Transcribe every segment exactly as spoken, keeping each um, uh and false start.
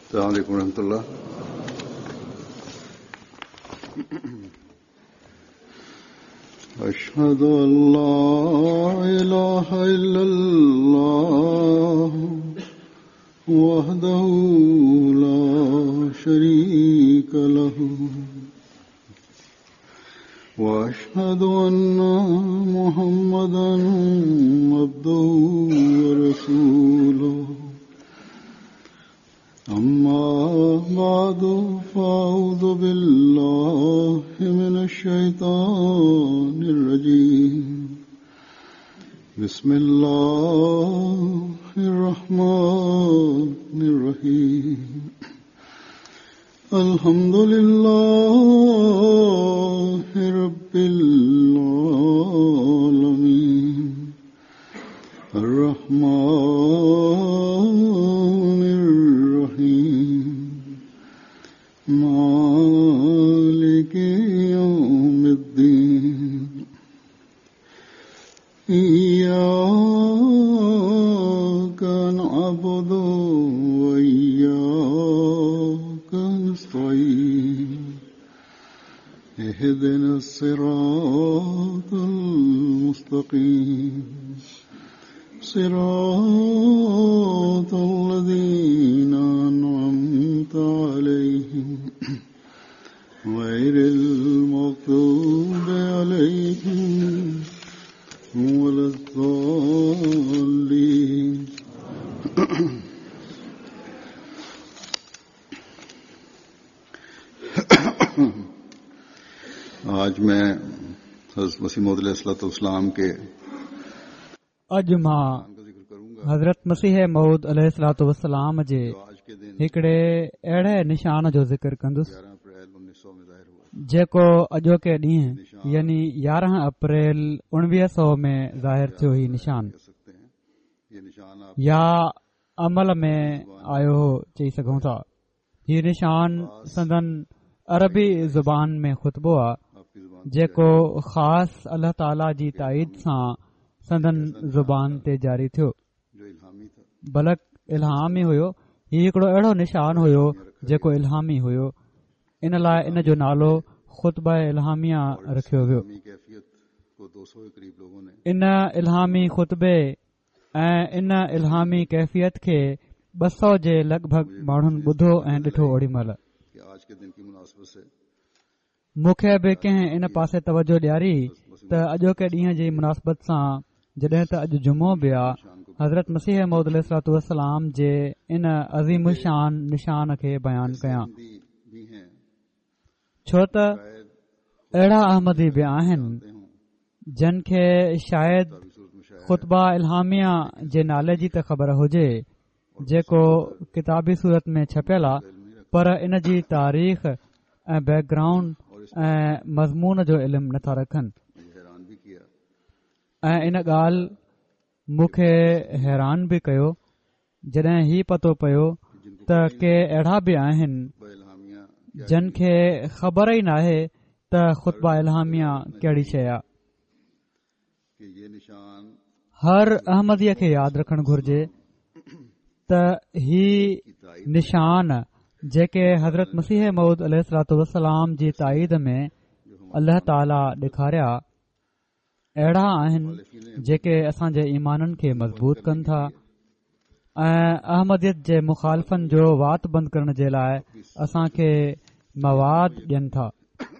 अस्सलाम वालेकुम रहमतुल्लाह। अशहदु अल्ला इलाहा इल्लल्लाह वहदहु ला शरीका लहु व अशहदु अन्ना मुहम्मदन अब्दुहु व रसूलुहु। अम्मा बादु फ़अऊज़ु बिल्लाहि मिनश शैतानिर रजीम। बिस्मिल्लाहिर रहमानिर रहीम। अल्हम्दुलिल्लाहि रब्बिल आलमीन अर्रहमानिर मालिकी यौमिद्दीन। इय्याका नअबुदु व इय्याका नस्तईन। इहदिनस सिरातल मुस्तकीम सिरातल लज़ीना अनअमता अलैहिम गैरिल मग़्दूबि अलैहिम वलद्दाल्लीन। आज मैं हज़रत मसीह मौऊद अलैहिस्सलाम के अॼु मां हज़रत मसीह मौऊद अलैहिस्सलातु वस्सलाम जे हिकिड़े अहिड़े निशान जो ज़िक्र कंदुसि जेको अॼोके ॾींहुं यानी यारहं अप्रैल उणिवीह सौ में ज़ाहिर थियो। ही निशान या अमल में आयो हो चई सघूं था। हीउ निशान संदन अरबी ज़ुबान में ख़ुतबो आहे जेको ख़ासि अल्लाह ताला जी ताईद सां संदन ज़ुबान ते जारी थियो। बलक इल्हामी हुयो। हीउ हिकिड़ो अहिड़ो निशान हुयो जेको इल्हामी हुयो। इन लाइ इन जो नालो ख़ुतबा इल्हामिया रखियो वियो। इन इल्हामी ख़ुतबे ऐं इन इल्हामी कैफ़ियत खे ॿ सौ जे लॻभॻि माण्हुनि ॿुधो ऐं ॾिठो। ओॾी महिल मूंखे बि कंहिं इन पासे तवजो ॾियारी त अॼोके ॾींहं जी मुनासिबत सां जॾहिं त अॼु जुमो बि आहे, हज़रत मसीह मौऊद अलैहिस्सलातु वस्सलाम जे इन अज़ीम शान निशान खे बयानु कयां, छो त अहिड़ा अहमदी बि आहिनि जिन खे शायदि ख़ुतबा इल्हामिया जे नाले जी त ख़बर हुजे जेको किताबी सूरत में छपियल आहे, पर इन जी तारीख़ ऐं बैकग्राउंड ऐं मज़मून जो इल्मु नथा रखनि। ऐं इन ॻाल्हि मूंखे हैरान बि कयो जॾहिं ही पतो पियो त के अहिड़ा बि आहिनि जिन खे ख़बर ई नाहे त ख़ुतबा इल्हामिया कहिड़ी शइ आहे। हर अहमदीअ खे यादि रखणु घुर्जे त ही निशान जेके हज़रत मसीह मौऊद अलैहिस्सलातु वस्सलाम जी ताईद में अल्लाह ताला ॾेखारिया अहिड़ा आहिनि जेके असांजे ईमाननि खे मज़बूत कनि था ऐं अहमदियत जे मुखालफ़नि जो वात बंदि करण जे लाइ असांखे मवाद ॾियनि था।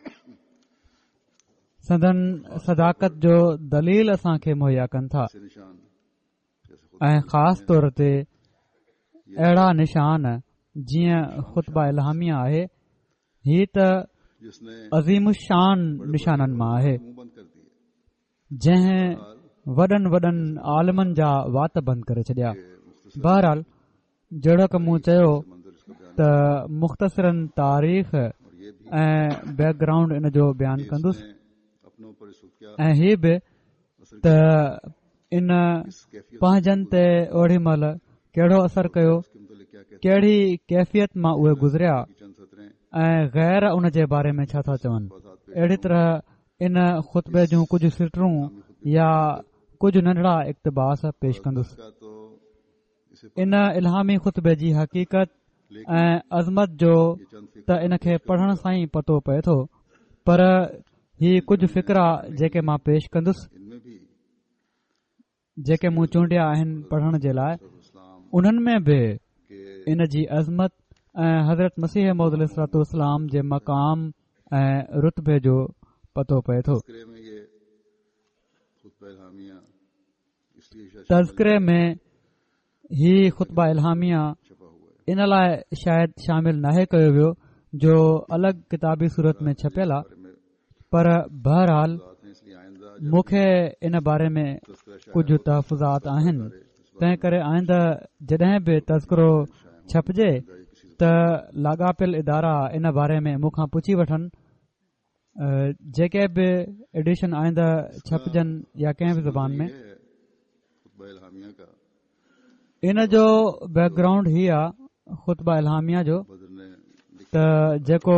संदन सदाकत जो दलील असांखे मुहैया कनि था ऐं ख़ासि तौर ते अहिड़ा निशान जीअं ख़ुतबा इल्हामिया आहे। ही त अज़ीम शान निशाननि मां आहे जंहिं वॾनि वॾनि आलमनि जा वात बंदि करे छॾिया। बहरहाल जहिड़ो क मूं चयो त मुख़्तसिरनि तारीख़ ऐं बैकग्राउंड इन जो बयानु कंदुसि ऐं हीअ बि त इन पंहिंजनि ते ओड़ी महिल कहिड़ो असरु कयो, कहिड़ी कैफ़ियत मां उहे गुज़रिया ऐं गैर उन जे बारे में छा था चवनि। अहिड़ी तरह इन ख़ुतबे जूं कुझु सिटरूं या कुझु नंढड़ा इक़्तिबास पेश कंदुसि। इन इल्हामी ख़ुतबे जी हक़ीक़त ऐं अज़मत जो त इन खे पढ़ण सां ई पतो पए थो, पर ही कुझु फ़िक्रा जेके मां पेश कंदुसि, जेके मूं चूंडिया आहिनि पढ़ण जे लाइ, उन्हनि में बि इन जी अज़मत ऐं हज़रत मसीह मौद अलैहिस्सलाम जे मक़ाम ऐं रुतबे जो पतो पए थो। तज़किरे में ही ख़ुतबा इल्हामिया इन लाइ शायदि शामिल नाहे कयो वियो जो अलॻि किताबी सूरत में छपियल आहे, पर बहरहाल मूंखे इन बारे में कुझु तहफ़ुज़ात आहिनि। तंहिं करे आईंदा जॾहिं बि तज़किरो छपजे त लाॻापियल इदारा इन बारे में मूंखां पुछी वठनि, जेके बि एडिशन आईंदा छपजनि या कंहिं बि ज़बान में। इन जो बैकग्राउंड ही आहे ख़ुतबा इल्हामिया जो, त जेको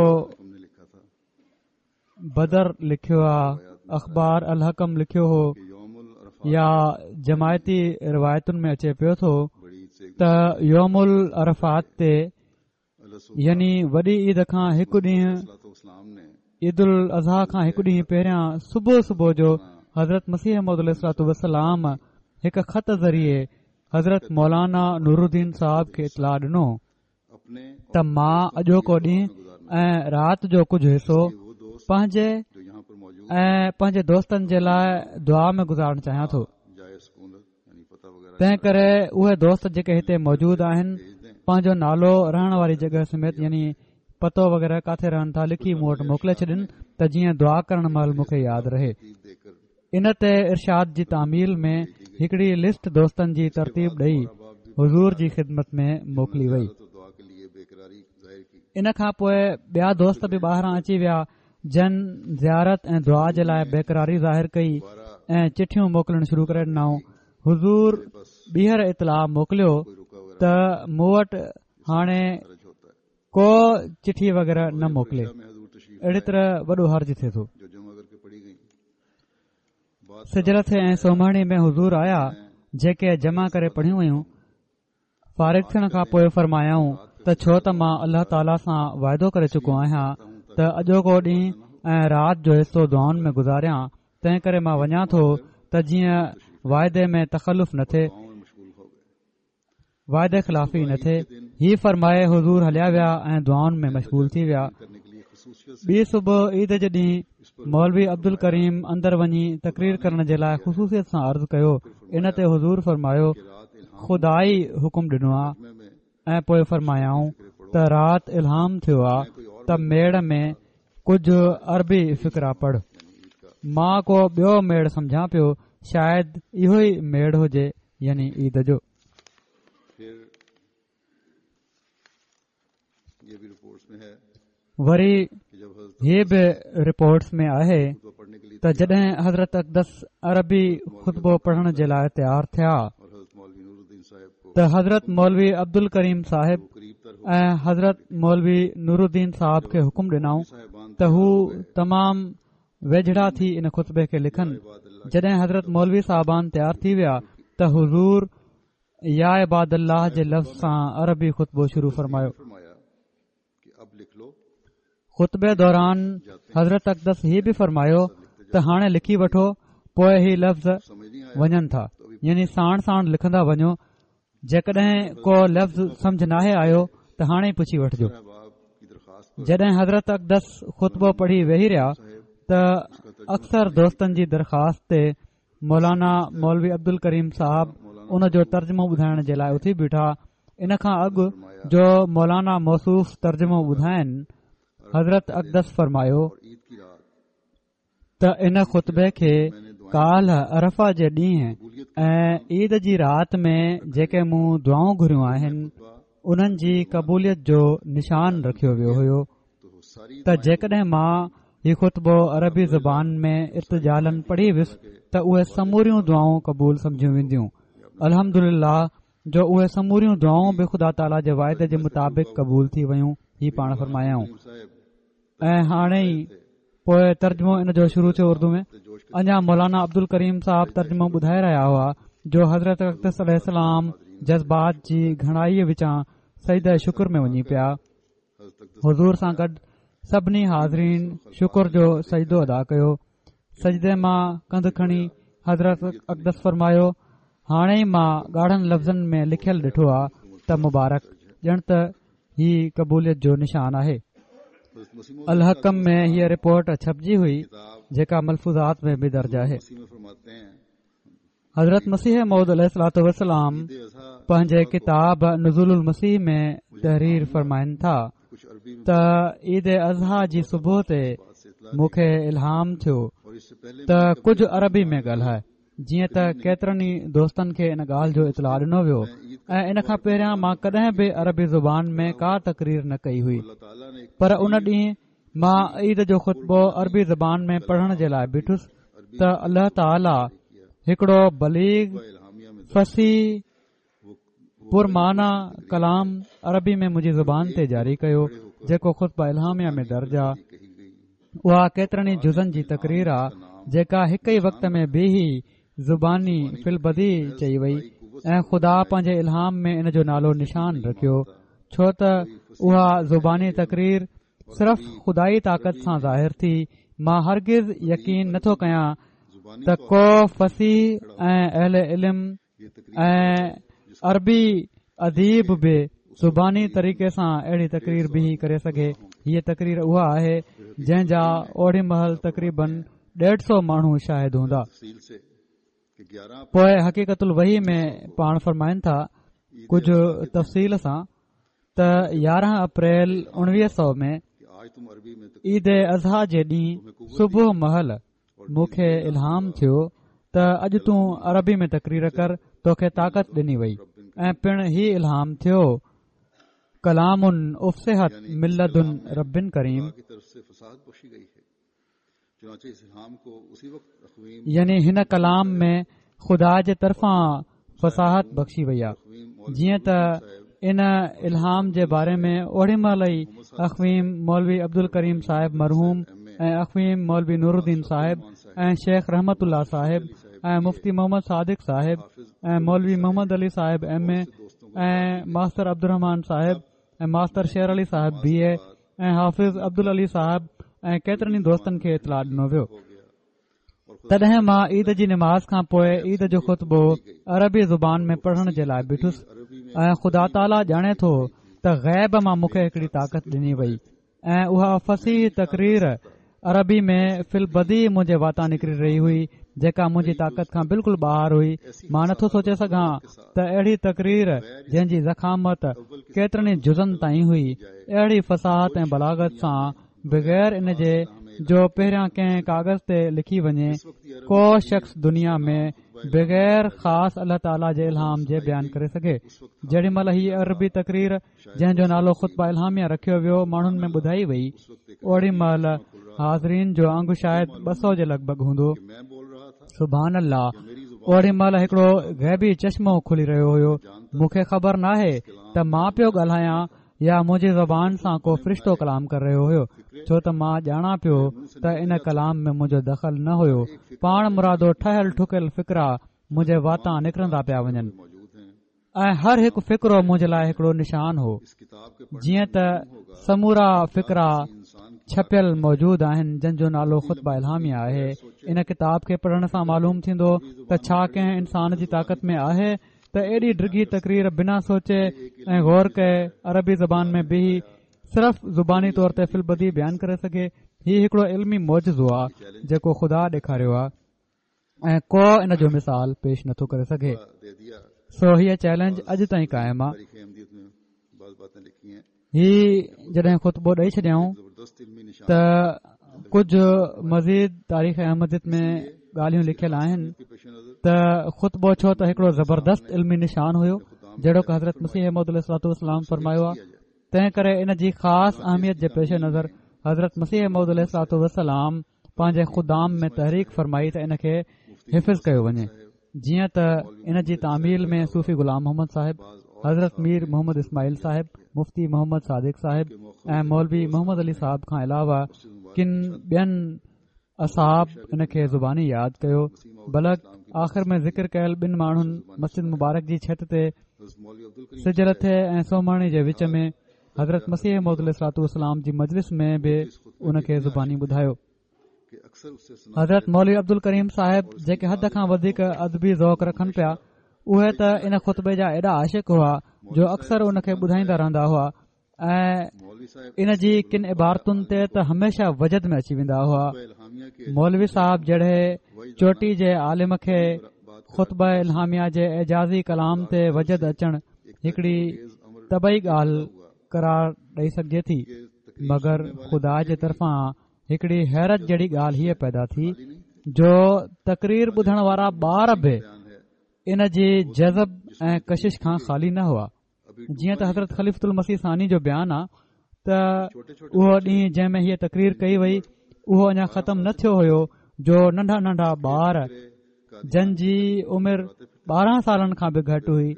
बदर लिखियो आहे, अख़बार अल हकम लिखियो हो, या जमायती रिवायतुनि में अचे पियो थो त योमुल अरफ़ात ते यानी वॾी ईद खां हिकु ॾींहुं, ईद उल अज़हा खां हिकु ॾींहुं पहिरियां सुबुह सुबुह जो हज़रत मसीह मौद अलैहि वसलाम हिकु ख़त ज़रिए हज़रत मौलाना नूरुद्दीन साहब खे इतला ॾिनो त मां अॼोको ॾींहुं ऐं राति जो कुझु हिसो पंहिंजे ऐं पंहिंजे दोस्तनि जे लाइ दुआ में गुज़ारणु चाहियां थो। तंहिं करे उहे दोस्त जेके हिते मौजूद आहिनि, पंहिंजो नालो, रहण वारी जॻह समेत यानी पतो वग़ैरह किथे रहनि था लिखी मूं वटि मोकिले छॾिन त जीअं दुआ करण महिल मूंखे यादि रहे। इन ते इरशाद जी तामील में हिकड़ी लिस्ट दोस्तनि जी तरतीब ॾेई हुज़ूर जी ख़िदमत में मोकिली वई। इन खां पोइ ॿिया दोस्त बि ॿाहिरां अची विया, जन ज़ियारत ऐं दुआ जे लाइ बेक़रारी ज़ाहिर कई ऐं चिठियूं मोकिलणु शुरू करे ॾिनऊं। हुज़ूर ॿीहर इतला मोकिलियो त मूं वटि हाणे को चिठी वग़ैरह न मोकिले, अहिड़ी तरह वॾो हर्ज थिए थो। सिजरत ऐं सोमहणी में हुज़ूर आया, जेके जमा करे पढ़ियूं वयूं। फारिग थियण खां पोइ फरमायाऊं त छो त मां अल्लाह ताला सां वाइदो करे चुको आहियां त अॼोको ॾींहुं ऐं राति जो हिसो दुआउनि में गुज़ारियां, तंहिं करे मां वञा थो त जीअं वाइदे में तख़लुफ़ न थिए, वाइदे ख़िलाफ़ी न थिए। ही फरमाए हुज़ूर हलिया विया ऐं दुआउनि में मशगूल थी विया। ॿी सुबुह ईद जे ॾींहुं मौलवी अब्दुल करीम अंदर वञी तकरीर करण जे लाइ ख़ुशूसियत सां अर्ज़ु कयो। इन ते हुज़ूर फरमायो खुदाई हुकुम ॾिनो आहे, ऐं पोइ फरमायाऊं त राति इल्हाम थियो आहे त मेड़ में कुझु अरबी फ़िक्रा पढ़। मां को ॿियो मेड़ सम्झां पियो, शायदि इहो ई मेड़ हुजे, यानी ईद जो। वरी हीअ बि रिपोर्ट्स में आहे त जॾहिं हज़रत अक़दस अरबी ख़ुतबो पढ़ण जे लाइ तयारु थिया त हज़रत मौलवी अब्दुल करीम साहिब ऐं हज़रत मौलवी नूरुद्दीन साहब खे हुकुम ॾिनऊं त हू तमामु वेझड़ा थी इन ख़ुतबे खे लिखनि। जॾहिं हज़रत मौलवी साहबान तयारु थी विया त हुज़ूर या इबादल्लाह जे लफ़्ज़ सां अरबी ख़ुतबो शुरू फरमायो। ख़ुतबे दौरान हज़रत अक़दस हीअ बि फरमायो त हाणे लिखी वठो, पोइ ही लफ़्ज़ वञनि था, यानी साण साण लिखंदा वञो। जेकॾहिं को लफ़्ज़ सम्झ नाहे आयो त हाणे ई पुछी वठिजो। जॾहिं हज़रत अक़दस ख़ुतबो पढ़ी वेही रहिया त अक्सर दोस्तनि जी दरख़्वास्त ते मौलाना मौलवी अब्दुल करीम साहब उन जो तर्जुमो ॿुधाइण जे लाइ उथी बीठा। इन खां अॻु जो मौलाना मौसूफ़ तर्जुमो ॿुधाइनि, हज़रत अक़दस फरमायो त इन ख़ुतबे खे काल्ह अरफ़ा जे ॾींहुं ऐं ईद जी राति में जेके मूं दुआऊं घुरियूं आहिनि, उन्हनि जी क़बूलियत जो निशान रखियो वियो हुयो त जेकॾहिं मां हीउ ख़ुतबो अरबी ज़बान में इर्तिजालन पढ़ी वियुसि त उहे समूरियूं दुआऊं क़बूल समझियूं वेंदियूं। अल्हम्दुलिल्लाह जो उहे समूरियूं दुआऊं बि ख़ुदा ताला जे वाइदे जे मुताबिक़ क़बूल थी वयूं। ही पाण फरमायाऊं। ऐं हाणे ई पोइ तर्जुमो इन जो शुरू थियो उर्दू में। अञा मौलाना अब्दुल करीम साहब तर्जुमो ॿुधाए रहिया हुआ जो हज़रत अक़दस अलैहिस्सलाम जज़्बात जी घणाईअ विचां सईद शुक्र में वञी पिया। हुज़ूर सां गॾु सभिनी हाज़रीन शुक्र जो सजदो अदा कयो। सजदे मां कंधु खणी हज़रत अक़दस फरमायो, हाणे ई मां ॻाढ़नि लफ़्ज़नि में लिखियलु ॾिठो आहे त मुबारक, ॼण त ही क़बूलियत जो निशान आहे। अल हकम में हीअ रिपोर्ट छपजी हुई जेका मलफूज़ात में बि दर्ज आहे। हज़रत मसीह मौद अलैहिस्सलातु वस्सलाम पंहिंजे किताब नुज़ुलुल मसीह में तहरीर फरमाइनि था त ईद अज़हा जी सुबुह ते मूंखे इल्हाम थियो त कुझु अरबी में ॻाल्हाए, जीअं त केतिरनि ई दोस्तनि खे इन ॻाल्हि जो इतला ॾिनो वियो ऐं इन खां पहिरियां मां कॾहिं बि अरबी ज़ुबान में का तकरीर न कई हुई। पर उन ॾींहुं मां ईद जो ख़ुतबो अरबी ज़ुबान में पढ़ण जे लाइ बीठुसि त अल्लाह ताला हिकिड़ो बलीग फसी पुरमाना कलाम अरबी में मुंहिंजी ज़ुबान ते जारी कयो, जेको ख़ुतबा इल्हामिया में दर्ज आहे। उहा केतिरनि ई जुज़नि जी तकरीर आहे जेका हिक ई वक़्त में बीही ज़ुबानी फिलबदी चई वई ऐं ख़ुदा पंहिंजे इल्हाम में इन जो नालो निशान रखियो, छो त उहा ज़ुबानी तकरीर सिर्फ़ ख़ुदाई ताक़त सां ज़ाहिर थी। मां हरगिज़ यकीन नथो कयां त को फसीह ऐं अहले इल्म ऐं अरबी अदीब बि ज़ुबानी तरीक़े सां अहिड़ी तकरीर बीही करे सघे। हीअ तकरीर उहा आहे जंहिं जा ओड़ी महल तक़रीबन ॾेढ सौ माण्हू शाहिद हूंदा। पोइ हक़ीक़तुल वही में पाण फरमाइनि था कुझु तफ़सील सां त यारहं अप्रैल उणिवीह सौ में ईद अज़हा जे ॾींहुं सुबुह महल मूंखे इल्हाम थियो त अॼु तूं अरबी में तकरीर कर, तोखे ताक़त ॾिनी वई ऐं पिण ही इल्हाम थियो कलामुन उफ़सिहत मिल्लदुन रब्बिन करीम, यानी हिन कलाम में ख़ुदा जे तरफ़ां फ़साहत बख़्शी वई आहे। जीअं त इन इल्हाम जे बारे में ओड़ी महिल ई अख़वीम मौलवी अब्दुल करीम साहिब मरहूम ऐं अख़वीम मौलवी नूरुद्दीन साहिब ऐं शेख रहमतुल्लाह साहिब ऐं मुफ़्ती मोहम्मद सादिक साहिब ऐं मौलवी मोहम्मद अली साहिब एम ए ऐं मास्टर अब्दुर साहिब ऐं मास्टर शेर अली साहिब बी ए ऐं हाफ़िज़ अब्दुल अली साहिब ऐं केतिरनि दोस्तनि खे इतला ॾिनो वियो। तॾहिं मां ईद जी निमाज़ खां पोइ ईद जो ख़ुतबो अरबी ज़ुबान में पढ़ण जे लाइ बीठुसि ऐं ख़ुदा ताला ॼाणे थो त ग़ैब मां मूंखे हिकड़ी ताक़त ॾिनी वई ऐं उहा फसीह तकरीर अरबी में फिलबदी मुंहिंजे वाता निकिरी रही हुई जेका मुंहिंजी ताक़त खां बिल्कुलु ॿाहिरि हुई। मां नथो सोचे सघां त अहिड़ी तकरीर जंहिंजी ज़खामत केतिरनि जुज़नि ताईं हुई, अहिड़ी फ़साहत ऐं बलागत सां बग़ैर इन जे जो पहिरियां कंहिं कागज़ ते लिखी वञे, को शख़्स दुनिया में बग़ैर ख़ासि अल्लाह ताला जे इल्हाम जे बयानु करे सघे। जेॾी महिल हीअ अरबी तकरीर जंहिं जो नालो ख़ुतबा इल्हामिया रखियो वियो माण्हुनि में ॿुधाई वई, ओड़ी महिल हाज़रीन जो अंग शायदि ॿ सौ जे लॻभॻि हूंदो। सुभान अल्लाह, ओड़ी महिल हिकिड़ो ग़ैबी चश्मो खुली रहियो हुयो। मूंखे ख़बर नाहे त मां पियो ॻाल्हायां या मुंहिंजी ज़बान सां को फ़रिश्तो कलाम करे रहियो हुयो, छो त मां ॼाणा पियो त इन कलाम में मुंहिंजो दख़ल न हुयो। पाण मुरादो ठहियल ठुकियल फ़िक्रा मुंहिंजे वाता निकिरंदा पिया वञनि ऐं हर हिकु फ़िक्रो मुंहिंजे लाइ हिकिड़ो निशान हो। जीअं त समूरा फ़िक्रा छपियल मौजूद आहिनि जंहिंजो नालो ख़ुतबा इल्हामिया आहे। इन किताब खे पढ़ण सां मालूम थींदो त छा कंहिं इंसान जी ताक़त में आहे त एॾी डिघी तकरीर बिना सोचे ऐं गौर कए अरबी ज़बान में बीही सिर्फ़ ज़ुबानी तौर ते फिलबदी बयानु करे सघे। हीउ हिकिड़ो इल्मी मौजज़ो आहे जेको ख़ुदा ॾेखारियो आहे ऐं को इन जो मिसाल पेश नथो करे सघे। सो हीअ चैलेंज अॼु ताईं क़ाइमु आहे। ही जॾहिं ख़ुतबो ॾेई छॾियऊं त कुझु मज़ीद तारीख़ अहमदियत में ॻाल्हियूं लिखियल आहिनि त ख़ुतबो छो त हिकिड़ो ज़बरदस्त इल्मी निशान हुयो जहिड़ो कि हज़रत मसीह मौद अलैहिस्सलाम फरमायो आहे। तंहिं करे इन जी ख़ासि अहमियत जे पेश नज़र हज़रत मसीह मौद अलैहिस्सलाम पंहिंजे ख़ुदाम में तहरीक फरमाई त इन खे हिफ़िज़ कयो वञे। जीअं त इन जी तामील में सूफ़ी ग़ुलाम मोहम्मद साहिब, हज़रत मीर मोहम्मद इस्माइल साहिब, मुफ़्ती मोहम्मद सादिक साहिब ऐं मौलवी मोहम्मद अली साहिब खां अलावा किन ॿियनि असहाब इन खे ज़ुबानी यादि कयो। बल्कि आख़िर में ज़िक्र कयल ॿिनि माण्हुनि मस्जिद मुबारक जी छत ते सिज लथे ऐं सोमाणी जे विच में हज़रत मसीह मौद अलैहिस्सलातु वस्सलाम जी मजलिस में बि उन खे ज़ुबानी ॿुधायो। हज़रत मौलवी अब्दुल करीम साहिब जेके हद खां वधीक अदबी ज़ौक़ रखनि पिया, उहे त इन ख़ुतबे जा एॾा आशिक़ हुआ जो अक्सर उन खे ॿुधाईंदा रहंदा हुआ ऐं इन जी किन इबारतुनि ते त हमेशा वजद में अची वेंदा हुआ। मौलवी साहब जहिड़े चोटी जे आलिम खे ख़ुतबा इल्हामिया जे एजाज़ी कलाम ते वजद अचणु हिकड़ी तबई ॻाल्हि करार ॾेई सघिजे थी, मगर ख़ुदा जे तरफ़ां हिकड़ी हैरत जहिड़ी ॻाल्हि हीअ पैदा थी जो तकरीर ॿुधण वारा ॿार बि इन जी जज़ब ऐं कशिश खां ख़ाली न हुआ। जीअं त हज़रत ख़लीफ़तुल मसीह सानी जो बयानु आहे त उहो ॾींहुं जंहिं में हीअ तकरीर कई वई उहो अञा ख़तमु न थियो हुयो जो नंढा नंढा ॿार जंहिंजी उमिरि ॿारहं सालनि खां बि घटि हुई,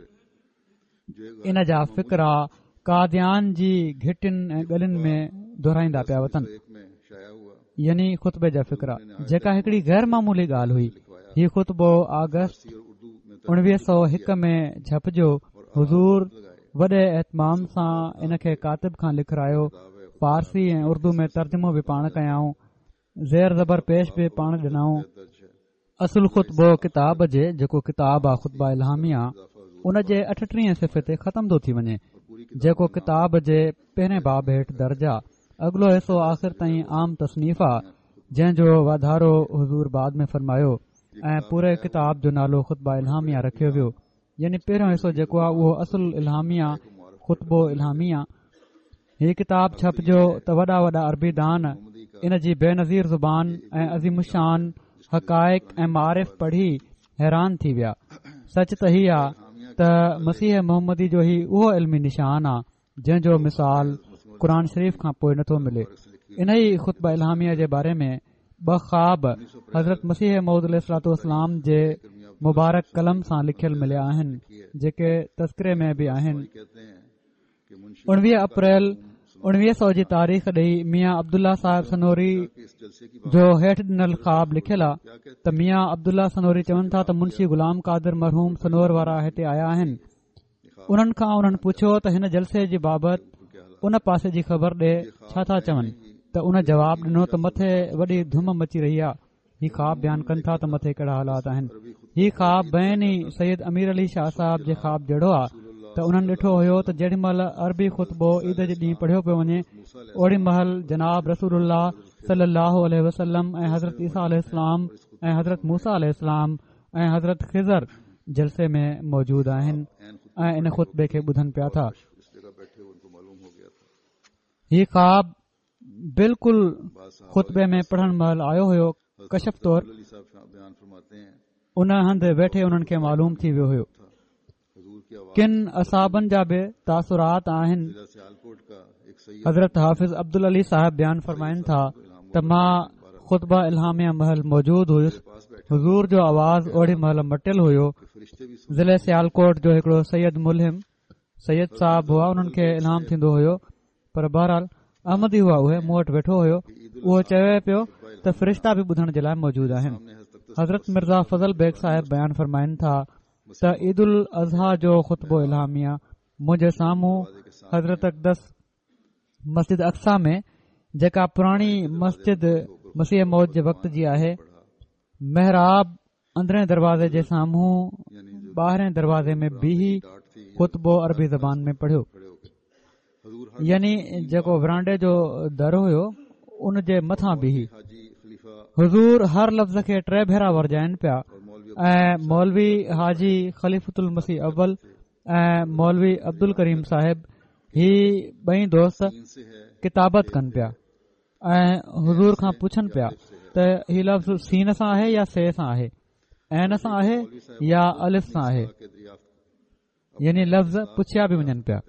इन जा फ़िक्रा कादियान जी घिटियुनि ऐं गलियुनि में दोहिराईंदा पिया वतन, यानी ख़ुतबे जा फ़िक्रा, जेका हिकड़ी गैर मामूली ॻाल्हि हुई। हीउ ख़ुतबो अगस्त उणिवीह सौ हिकु में छपजो। हुज़ूर वॾे एतमाम सां इन खे कातिब खां लिखायो, फारसी ऐं उर्दू में तर्जुमो बि पाण कयाऊं, ज़ेर ज़बर पेश बि पाण ॾिनऊं। असुल ख़ुतबो किताब जे जेको किताब आहे ख़ुतबा इल्हामिया, उन जे अठटीह सिफ़े ते ख़तम थो थी वञे, जेको किताब जे पहिरें बाब हेठि दर्ज आहे। अॻिलो हिसो आख़िर ताईं आम तसनीफ़ आहे जंहिं जो वाधारो हुज़ूर बाद में फरमायो ऐं पूरे किताब जो नालो ख़ुतबा इल्हामिया रखियो वियो। यानी पहिरियों हिसो जेको आहे उहो असुल इल्हामिया ख़ुतबो इल्हामिया। हीअ किताब छपजो त वॾा वॾा अरबी दान इन जी बेनज़ीर ज़ुबान ऐं अज़ीमुशान हक़ाइक़ ऐं मारिफ़ पढ़ी हैरान थी विया। सच त हीअ आहे त मसीह मोहम्मदी जो ही उहो इल्मी निशान आहे जंहिं जो मिसाल क़ुर शरीफ़ खां पोइ नथो मिले। इन ई ख़ुतबा इल्हामिया जे बारे में ॿ ख़्वाब हज़रत मसीह मौद अलैहिस्सलातु वस्सलाम जे मुबारक कलम सां लिखियल मिलिया आहिनि, जेके तस्करे में बि आहिनि। उणिवीह अप्रैल उणिवीह सौ जी तारीख़ ॾेई मियां अब्दुल्ला साहिब सनोरी जो हेठि ॾिनल ख़्वाब लिखियल आहे त मियां अब्दुल्ला सनोरी चवनि था त मुंशी गुलाम कादिर मरहूम सनोर वारा हिते आया आहिनि। उन्हनि खां उन्हनि पुछियो त हिन जलसे जी बाबति उन पासे जी ख़बर ॾे छा था चवनि, त उन जवाब ॾिनो त मथे वॾी धुम मची रही आहे। ही ख़्वाब बयानु कनि था त मथे कहिड़ा हालात आहिनि। ही ख़्वाब बैन ई सैयद अमीर अली शाह साहब जे ख़्वाब जहिड़ो आहे त उन्हनि ॾिठो हुयो त जेॾी महिल अरबी ख़ुतबो ईद जे ॾींहुं पढ़ियो पियो वञे, ओड़ी महिल जनाब रसूलुल्लाह सल्लल्लाहु अलैहि वसल्लम ऐं हज़रत ईसा अलैहिस्सलाम ऐं हज़रत मूसा अलैहिस्सलाम ऐं हज़रत ख़िज़र जलसे में मौजूद आहिनि ऐं इन ख़ुतबे खे ॿुधनि पिया था। ही ख़्वाब बिल्कुलु ख़ुतबे में पढ़ण महिल आयो हुयो। कशफ तौर उन हंधि वेठे उन्हनि खे मालूम थी वियो हुयो। किन असाबनि जा बि तासुरात आहिनि। हज़रत हाफ़िज़ अब्दुल अली साहिब बयानु फरमाइनि था त मां ख़ुतबा इल्हामिया महल मौजूद हुयुसि। हुज़ूर जो आवाज़ ओड़ी महिल मटियल हुयो। ज़िले सियालकोट जो हिकिड़ो सैयद मुलहिम सैयद साहब हुआ, उन्हनि खे इल्हाम थींदो हुयो, पर बहरहाल अहमदी हुआ, उहे मूं वटि वेठो हुयो। उहो चवे पियो त फ़रिश्ता बि ॿुधण जे लाइ मौजूद आहिनि। हज़रत मिर्ज़ा फज़ल बेग साहिब बयानु फरमाइनि था त ईद उल अज़हा जो ख़ुतबो इल्हामिया मुंहिंजे साम्हूं हज़रत अक़दस मस्जिद अक्सा में, जेका पुराणी मस्जिद मसीह मौद जे वक़्त जी आहे, महराब अंदरें दरवाज़े जे साम्हूं ॿाहिरें दरवाज़े में बीही ख़ुतबो अरबी ज़बान में पढ़ियो। यानी जेको विरांडे जो दर हुयो उन जे मथां बीही हुज़ूर हर लफ़्ज़ खे टे भेरा वरजाइनि पिया ऐं मौलवी हाजी ख़लीफ़तुल मसीह अव्वल ऐं मौलवी अब्दुल करीम साहिब ही ॿई दोस्त किताबत कनि पिया ऐं हुज़ूर खां पुछनि पिया त हीउ लफ़्ज़ सीन सां आहे या से सां आहे, ऐन सां आहे या अलिफ सां आहे। यानी लफ़्ज़ पुछिया बि वञनि पिया।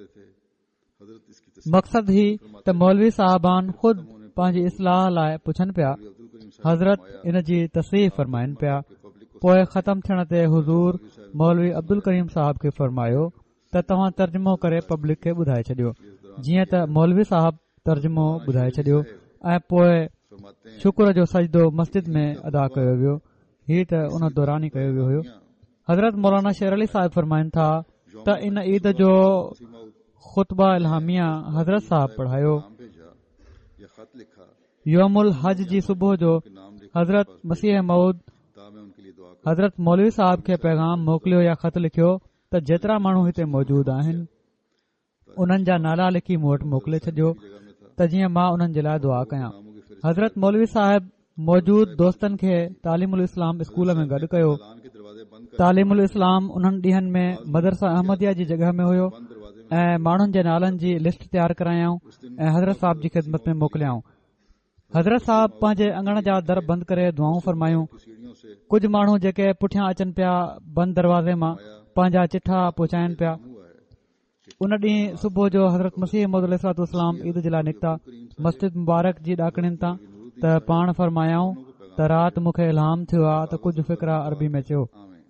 मक़सद ही त मौलवी साहबान ख़ुद पंहिंजी इस्लाह लाइ पुछनि पिया। हज़रत इन जी तस्रीफ़ फरमाइनि पिया। पोइ ख़तम थियण ते हुज़ूर मौलवी अब्दुल करीम साहब खे फरमायो त तव्हां तर्जुमो करे पब्लिक खे ॿुधाए छॾियो। जीअं त मौलवी साहब तर्जुमो ॿुधाए छॾियो ऐं पोइ शुक्र जो सजदो मस्जिद में अदा कयो वियो। हीउ त उन दौरान ई कयो वियो हुयो। हज़रत मौलाना शेर अली साहिब फरमाइनि था त इन ईद जो ख़ुतबा इल्हामिया हज़रत साहब पढ़ायो। योमुल हज जी सुबुह जो हज़रत मसीह मऊद हज़रत मौलवी साहब खे पैगाम मोकिलियो या ख़त लिखियो त जेतिरा माण्हू हिते मौजूद आहिनि उन्हनि जा नाला लिखी मूं वटि मोकिले छॾियो त जीअं मां उन्हनि जे लाइ दुआ कयां। हज़रत मौलवी साहिब मौजूद दोस्तनि खे तालीमुल इस्लाम स्कूल में गॾु कयो। तालीमुल इस्लाम उन्हनि ॾींहनि में मदरसा अहमदिया जी जॻह में हुयो ऐं माण्हुनि जे नालनि जी लिस्ट तयारु करायाऊं ऐं हज़रत साहब जी ख़िदमत में मोकिलियाऊं। हज़रत साहब पंहिंजे अंगण जा दर बंदि करे दुआऊं फरमायूं। कुझु माण्हू जेके पुठियां अचनि पिया बंदि दरवाज़े मां पंहिंजा चिठा पहुचाइनि पिया। उन ॾींहुं सुबुह जो हज़रत मसीह मौद अलैहिस्सलाम ईद जे लाइ निकिता मस्जिद मुबारक जी ॾाकणियुनि तां त पाण फरमायाऊं त राति मूंखे इल्हाम थियो आहे त कुझु फ़िक्रा अरबी में चयो।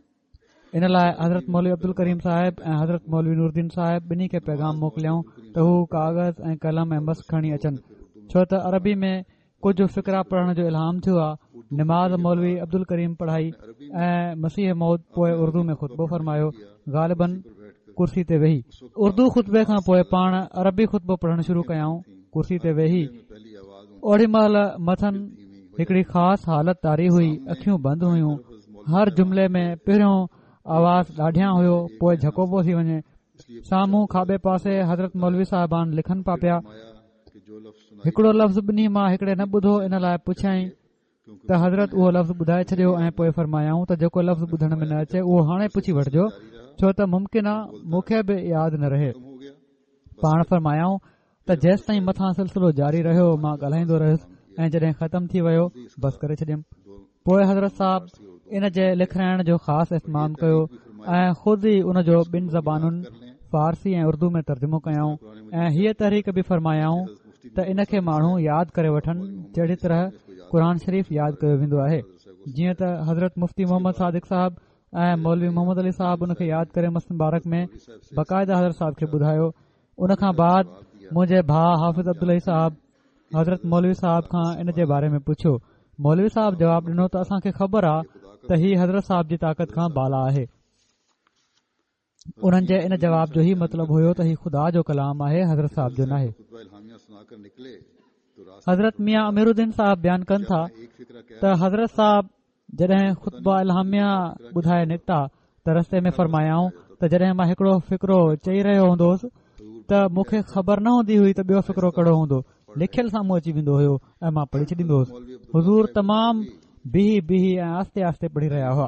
इन लाइ हज़रत मौलवी अब्दुल करीम साहिब ऐं हज़रत मौलवी नूरुद्दीन साहिब ॿिन्ही खे पैगाम मोकिलियाऊं त हू कागज़ ऐं कलम ऐं मस खणी अचनि छो त अरबी में कुझु फ़िक्रा पढ़ण जो इल्हाम थियो आहे। निमाज़ मौलवी अब्दुल करीम पढ़ाई ऐं मसीह मौद पोइ उर्दू में ख़ुतबो फरमायो। ग़ालिबन कुर्सी ते वेही उर्दू ख़ुतबे खां पोइ पाण अरबी ख़ुतबो पढ़णु शुरू कयाऊं। कुर्सी ते वेही ओड़ी महिल मथनि हिकड़ी ख़ासि हालत तारी हुई। अखियूं बंदि हुयूं। हर जुमिले में पहिरियों आवाज़ ॾाढियां हुयो पोइ झको पियो थी वञे। साम्हूं खाॿे पासे हज़रत मौलवी साहिबान लिखनि पिया पिया। हिकिड़ो लफ़्ज़ ॿिन्ही मां हिकिड़े न ॿुधो। इन लाइ पुछियईं त हज़रत उहो लफ़्ज़ ॿुधाए छॾियो ऐं पोइ फरमायाऊं त जेको लफ़्ज़ ॿुधण में न अचे उहो हाणे पुछी वठिजो छो त मुमकिन आहे मूंखे बि यादि न रहे। पाण फरमायाऊं त जेसि ताईं मथां सिलसिलो जारी रहियो मां ॻाल्हाईंदो रहियुसि ऐं जॾहिं ख़तमु थी वियो बसि करे छॾियमि। पोइ हज़रत साहब इन जे लिखाइण जो ख़ासि इस्तेमालु कयो ऐं ख़ुदि ई उन जो ॿिनि ज़बानुनि फारसी ऐं उर्दू में तर्जुमो कयाऊं ऐं हीअ तहरीक बि फरमायाऊं त इन खे माण्हू यादि करे वठनि जहिड़ी तरह क़ुर शरीफ़ यादि कयो वेंदो आहे। जीअं त हज़रत मुफ़्ती मोहम्मद सादिक साहिब ऐं मौलवी मोहम्मद अली साहिब उन खे यादि करे मस्त मुबारक में बाक़ायदा हज़रत साहिब खे ॿुधायो। उन खां बाद मुंहिंजे भाउ हाफ़िज़ अब्दुल साहिब हज़रत मौलवी साहिब खां इन जे बारे में पुछियो। मौलवी साहिब जवाबु ॾिनो त असांखे ख़बर आहे त हीउ हज़रत साहिब जी ताक़त खां बाला आहे। उन्हनि जे इन जवाब जो ई मतिलबु हुयो त हीउ ख़ुदा जो कलाम आहे हज़रत साहिब जो नाहे। हज़रत मियां अमीरुद्दीन साहिब बयानु कनि था त हज़रत साहिब जॾहिं ख़ुतबा इल्हामिया ॿुधाए निकिता त रस्ते में फरमायाऊं त जॾहिं मां हिकिड़ो फ़िक्रो चई रहियो हूंदोसि त मूंखे ख़बर न हूंदी हुई त ॿियो फ़िक्रो कहिड़ो हूंदो। लिखियल साम्हूं अची वेंदो हुयो ऐं मां पढ़ी छॾींदो हुउसि। हुज़ूर तमामु बीही बीही ऐं आस्ते आस्ते पढ़ी रहिया हुआ।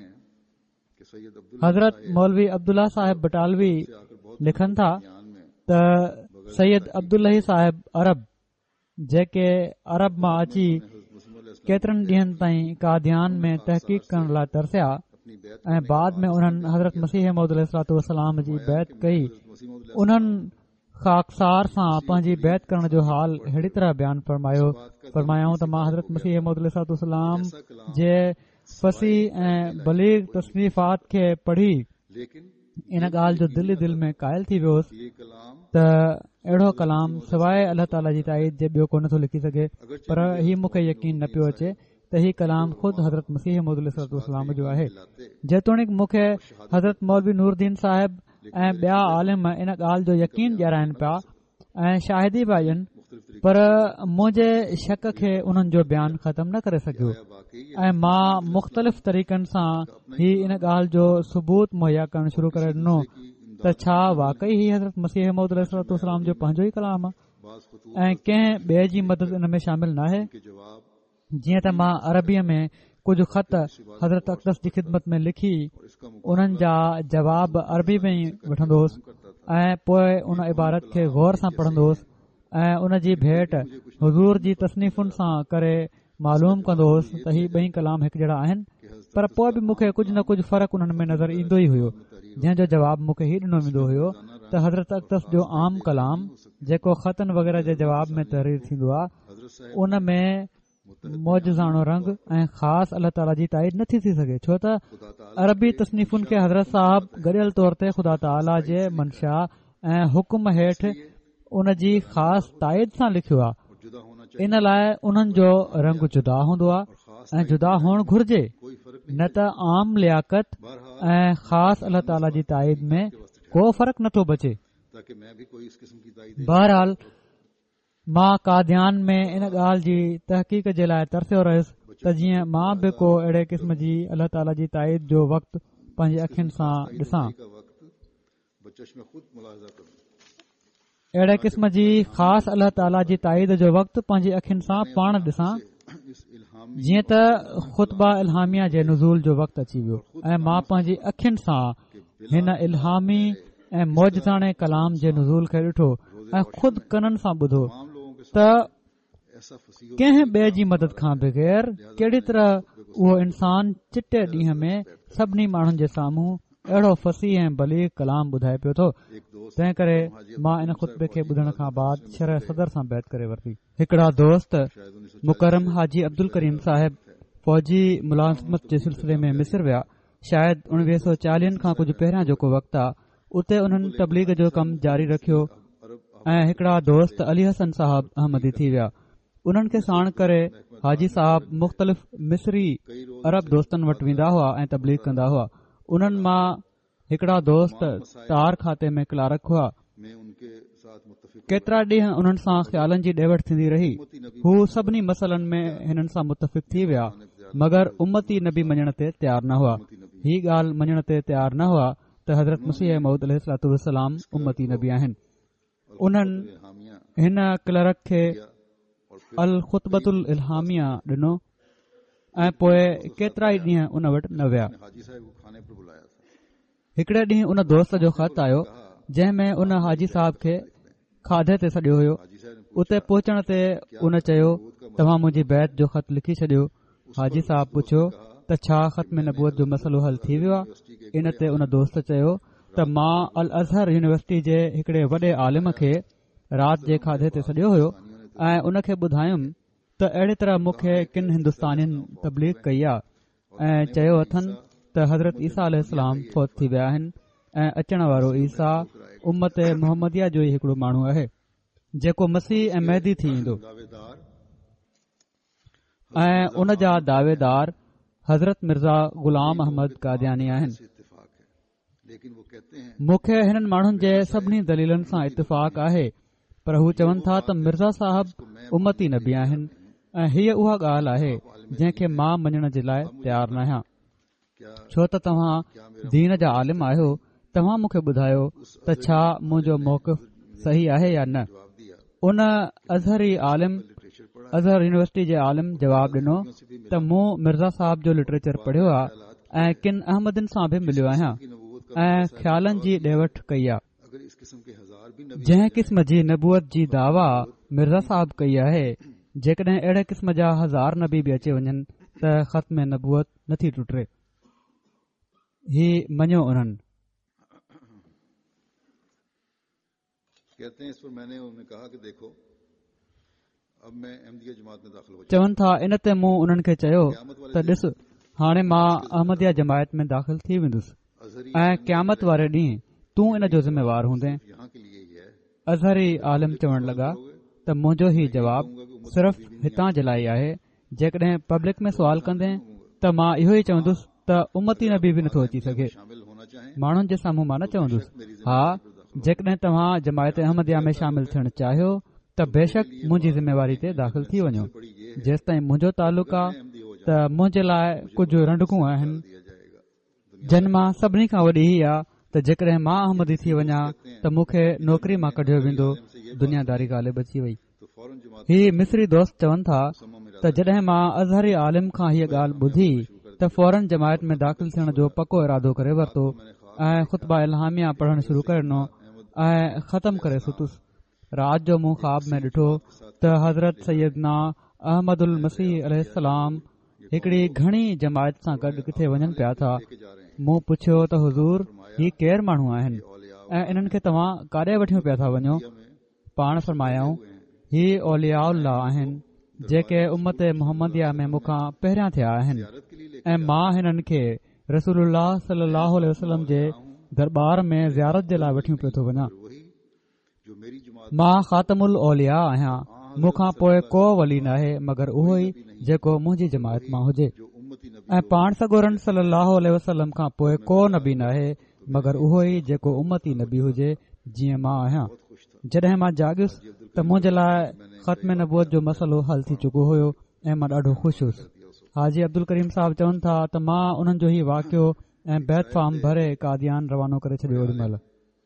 हज़रत मौलवी अब्दुल्ला साहिब बटालवी लिखनि था त सैयद अब्दुल्लाही साहिब अरब जेके अरब मां अची केतिरनि ॾींहनि ताईं कादियान में तहक़ीक़ करण लाइ तरसिया ऐं बाद में उन्हनि हज़रत मसीह मौद अलैहिस्सलाम जी बैत कई। उन्हनि ख़ाकसार सां पंहिंजी बैत करण जो हाल अहिड़ी तरह बयानु फरमायो फरमायाऊं त मां हज़रत मसीह मौद अलैहिस्सलाम जे फसीह ऐं बलीग तस्नीफ़ात खे पढ़ी इन ॻाल्हि जो दिलि दिलि में क़ाइल थी वियोसि त अहिड़ो कलाम सवाइ अल्लाह ताला जी ताईद जे ॿियो कोन थो लिखी सघे। पर हीउ मूंखे यकीन न पियो अचे त हीउ कलाम ख़ुदि हज़रत मसीह मौद अलैहिस्सलाम जो आहे। जेतोणीकि मूंखे हज़रत मौलवी नूरुद्दीन साहिब ऐं ॿिया आलिम इन ॻाल्हि जो यकीन ॾियाराइनि पिया ऐं शाहिदी पिया ॾियनि पर मुंहिंजे शक खे उन्हनि जो बयानु ख़तमु न करे सघियो ऐं मां मुख़्तलिफ़ तरीक़नि सां ही इन ॻाल्हि जो सबूत मुहैया करणु शुरू करे ॾिनो त छा वाकई ही हज़रत मसीह मौद अलैहिस्सलाम जो पंहिंजो ई कलाम आहे ऐं कंहिं ॿिए जी मदद इन में शामिल न आहे। जीअं त मां अरबीअ में कुझु ख़त हज़रत अक़दस जी ख़िदमत में लिखी उन्हनि जा जवाब अरबी में ई वठंदो हुउसि ऐं पोइ उन इबारत खे गौर सां पढ़ंदो हुउसि ऐं उन जी भेट हुज़ूर जी तसनीफ़ुनि सां करे मालूम कंदो हुउसि त ही ॿई कलाम हिकु जहिड़ा आहिनि। पर पोइ बि मूंखे कुझु न कुझु फ़र्क़ु उन्हनि में नज़र ईंदो ई हुयो जंहिंजो जवाबु मूंखे हीउ ॾिनो वेंदो हुयो त हज़रत अक़दस जो आम कलाम जेको ख़तनि वग़ैरह जे जवाब में तहरीर थींदो आहे उन में मौजज़ाणो रंग ऐं ख़ासि अल्लाह ताला जी ताईद नथी थी सघे छो त अरबी तसनीफ़ुनि खे हज़रत साहब गॾियल तौर ते ख़ुदा ताला जे मंशा ऐं हुकुम हेठि उन जी ख़ासि ताईद सां लिखियो आहे। इन लाइ उन्हनि जो रंग जुदा हूंदो आहे ऐं जुदा हुअणु घुर्जे न त आम लियाकत ऐं ख़ासि अल्लाह ताला जी ताईद में को फ़र्क़ु नथो बचे। ताकि मैं भी कोई इस किस्म की ताईद बहरहाल मां कादियान में इन ॻाल्हि जी तहक़ीक़ जे लाइ तरसियो रहियुसि त जीअं मां बि को अहिड़े क़िस्म जी अल्लाह ताला जी ताईद जो वक़्तु पंहिंजी अखियुनि सां ॾिसां, का वक्त बचश में खुद मुलाहिज़ा करूं। अहिड़े क़िस्म जी ख़ासि अल्लाह ताला जी ताईद जो वक़्तु पंहिंजी अखियुनि सां पाण ॾिसां, इस इल्हामी जीअं त ख़ुतबा इल्हामिया जे नुज़ूल जो वक़्तु अची वियो ऐं मां पंहिंजी अखियुनि सां हिन इल्हामी ऐं मौजज़ाणे कलाम जे नुज़ूल खे ॾिठो ऐं ख़ुदि कननि सां ॿुधो तमाम लोगों के त ऐसा फसीह कंहिं ॿिए जी मदद खां बग़ैर कहिड़ी तरह उहो इंसान चिटे ॾींहं में सभिनी माण्हुनि जे साम्हूं अहिड़ो फसीह ऐं बलीग कलाम ॿुधाए पियो थो। एक दोस्त तंहिं करे मां इन ख़ुतबे खे ॿुधण खां बाद शरह सदर सां बैत करे वरिती। हिकिड़ा दोस्त शायद उन्नीस सौ मुकरम हाजी अब्दुल करीम साहिब फौजी मुलाज़मत जे सिलसिले में मिस्र विया। शायद उणिवीह सौ चालीहनि खां कुझु पहिरियां जेको वक़्तु आहे उते उन्हनि तबलीग जो कमु जारी रखियो ऐं हिकिड़ा दोस्त अली हसन साहब अहमदी थी विया। उन्हनि खे साण करे हाजी साहब मुख़्तलिफ़ मिस्री अरब दोस्तनि वटि वेंदा हुआ ऐं तबलीग कंदा हुआ। उन्हनि मां हिकिड़ा दोस्त तार खाते में क्लार्क हुआ। में उनके साथ मुत्तफिक केतिरा ॾींहं उन्हनि सां ख़्यालनि जी ॾेवट थींदी रही। हू सभिनी मसइलनि में हिननि सां मुतफ़िक़ थी विया मगर उम्मती नबी मञण ते तयारु न हुआ। हीअ ॻाल्हि मञण ते तयारु न हुआ त हज़रत मसीह मऊद अलैहिस्सलाम उम्मती नबी आहिनि। उन्हनि हामिया हिन क्लर्क खे और फिर अल ख़ुतबतुल इल्हामिया ॾिनो ऐं पोइ केतिरा ई ॾींहं उन वटि न विया। हाजी साहब को खाने पर बुलाया था। हिकिड़े ॾींहुं उन दोस्त जो ख़त आयो जंहिं में उन हाजी साहब खे खाधे ते सॾियो हुयो। हाजी साहब ने उते पहुचण ते उन चयो तव्हां मुंहिंजी बैत जो ख़त लिखी छॾियो। हाजी साहब पुछियो त छा ख़त में नबूअत जो मसइलो हल थी वियो आहे। इन ते उन दोस्त चयो त मां अल अज़हर यूनिवर्सिटी जे हिकिड़े वॾे आलिम खे राति जे खाधे ते सॾियो हुयो ऐं उन खे ॿुधायुमि त अहिड़ी तरह मूंखे किन हिंदुस्तानियुनि तबलीग कई आहे ऐं चयो अथनि त हज़रत ईसा अलैहिस्सलाम फौत थी विया आहिनि ऐं अचण वारो ईसा उम्मत मुहम्मदिया जो ई हिकिड़ो माण्हू आहे जेको मसीह ऐं मैदी थी ईंदो दावेदार ऐं उन जा दावेदार हज़रत मिर्ज़ा ग़ुलाम अहमद कादियानी आहिनि। से इत्तेफाक है, लेकिन वो कहते हैं मूंखे हिननि माण्हुनि जे सभिनी दलीलनि सां इतफ़ाक़ आहे पर हू चवनि था त मिर्ज़ा साहब उम्मती नबी आहिनि ऐं हीअ उहा ॻाल्हि आहे जंहिंखे मां मञण जे लाइ तयारु न आहियां। क्या छो त तव्हां दीन जा आलिम आहियो, तव्हां मूंखे ॿुधायो त छा मुंहिंजो मौक़िफ़ सही आहे या न। जवाब दिया उन अज़हरी आलिम लिटरेचर पढ़ा अज़हर यूनिवर्सिटी जे आलिम जवाब ॾिनो त मूं मिर्ज़ा साहब जो लिटरेचर पढ़ियो आहे ऐं किन अहमदनि सां बि मिलियो आहियां की नबूवत का ऐं ख़्यालनि जी ॾेवट कई आहे। अगर इस किस्म के हजार भी नबी जंहिं क़िस्म जी नबूअत जी दावा मिर्ज़ा साहब कई आहे, जेकॾहिं अहिड़े क़िस्म जा हज़ार नबी बि अची वञनि त ख़त में नबूअत नथी टुटे। ही मञियो उन्हनि। कहते हैं इस पर मैंने उन्हें कहा कि देखो अब मैं अहमदिया जमात में दाखिल हो जाऊं। चवनि था इन ते मूं उन्हनि खे चयो त ॾिस हाणे मां अहमदिया जमायत में दाख़िल थी वेंदुसि अजहरी ऐं क़यामत वारे ॾींहुं तूं इन जो ज़िम्मेवार हूंदे। यहाँ के लिए ही है। अज़हरी आलिम चवण लॻा त मुंहिंजो ही जवाबु सिर्फ़ हितां जे लाइ आहे। जेकॾहिं पब्लिक में सुवाल कंदे त मां इहो ई चवंदुसि त उम्मती नबी बि नथो अची सघे। शामिल होना चाहें माण्हुनि जे साम्हूं मां न चवंदुसि हा जेकॾहिं तव्हां जमायत अहमदिया में शामिल थियणु चाहियो त बेशक मुंहिंजी ज़िम्मेवारी ते दाख़िल थी वञो। जेसि ताईं मुंहिंजो तालुक आहे त मुंहिंजे लाइ कुझु रंडकूं आहिनि दिया जाएगा। जिन मां सभिनी खां वॾी ही आहे त जेकॾहिं मां अहमदी थी वञा त मूंखे नौकरी मां कढियो वेंदो। दुनियादारी ग़ालिब अची वई। तो फौरन जमात ही मिस्री दोस्त चवनि था त जॾहिं मां अज़हरी आलिम खां हीअ ॻाल्हि ॿुधी त फौरन जमायत में दाख़िल थियण जो पको इरादो करे वरितो ऐं ख़ुतबा इल्हामिया पढ़णु शुरू करे ॾिनो ऐं ख़तमु करे सुतुसि। राति जो मूं ख़्वाब में ॾिठो त हज़रत सैयदना अहमदुल मसीह अलैहिस्सलाम हिकिड़ी घणी जमायत सां गॾु किथे वञनि पिया था। मूं पुछियो त हुज़ूर ही केर माण्हू आहिनि ऐं इन्हनि खे तव्हां काॾे वठी पिया था वञो। पाण फरमायाऊं ही औलियाउल्लाह आहिनि जेके उम्मत मुहम्मदिया में मूंखां पहिरियां थिया आहिनि ऐं मां हिननि खे रसूलुल्लाह सल्लल्लाहु अलैहि वसल्लम जे दरबार में ज़ियारत जे लाइ वठी पियो थो वञा। वही जो मेरी जमात मां ख़ातमुल औलिया आहियां। मूंखां पोइ को वली न आहे मगर उहो ई जेको मुंहिंजी जमायत मां हुजे जो उम्मती नबी ऐं पाण सगोरन सल्लल्लाहु अलैहि वसल्लम खां पोइ को नबी न आहे मगर उहो ई जेको उम्मती नबी हुजे जीअं मां आहियां। जॾहिं मां जाॻियुसि त मुंहिंजे लाइ ख़त्म नबूअत जो मसइलो हल थी चुको हुयो ऐं मां ॾाढो ख़ुशि हुयुसि। हाजी अब्दुल करीम साहब चवनि था त मां उन्हनि जो ई वाक़ियो ऐं बैत फार्म भरे कादियान रवानो करे छॾियो। ओॾी महिल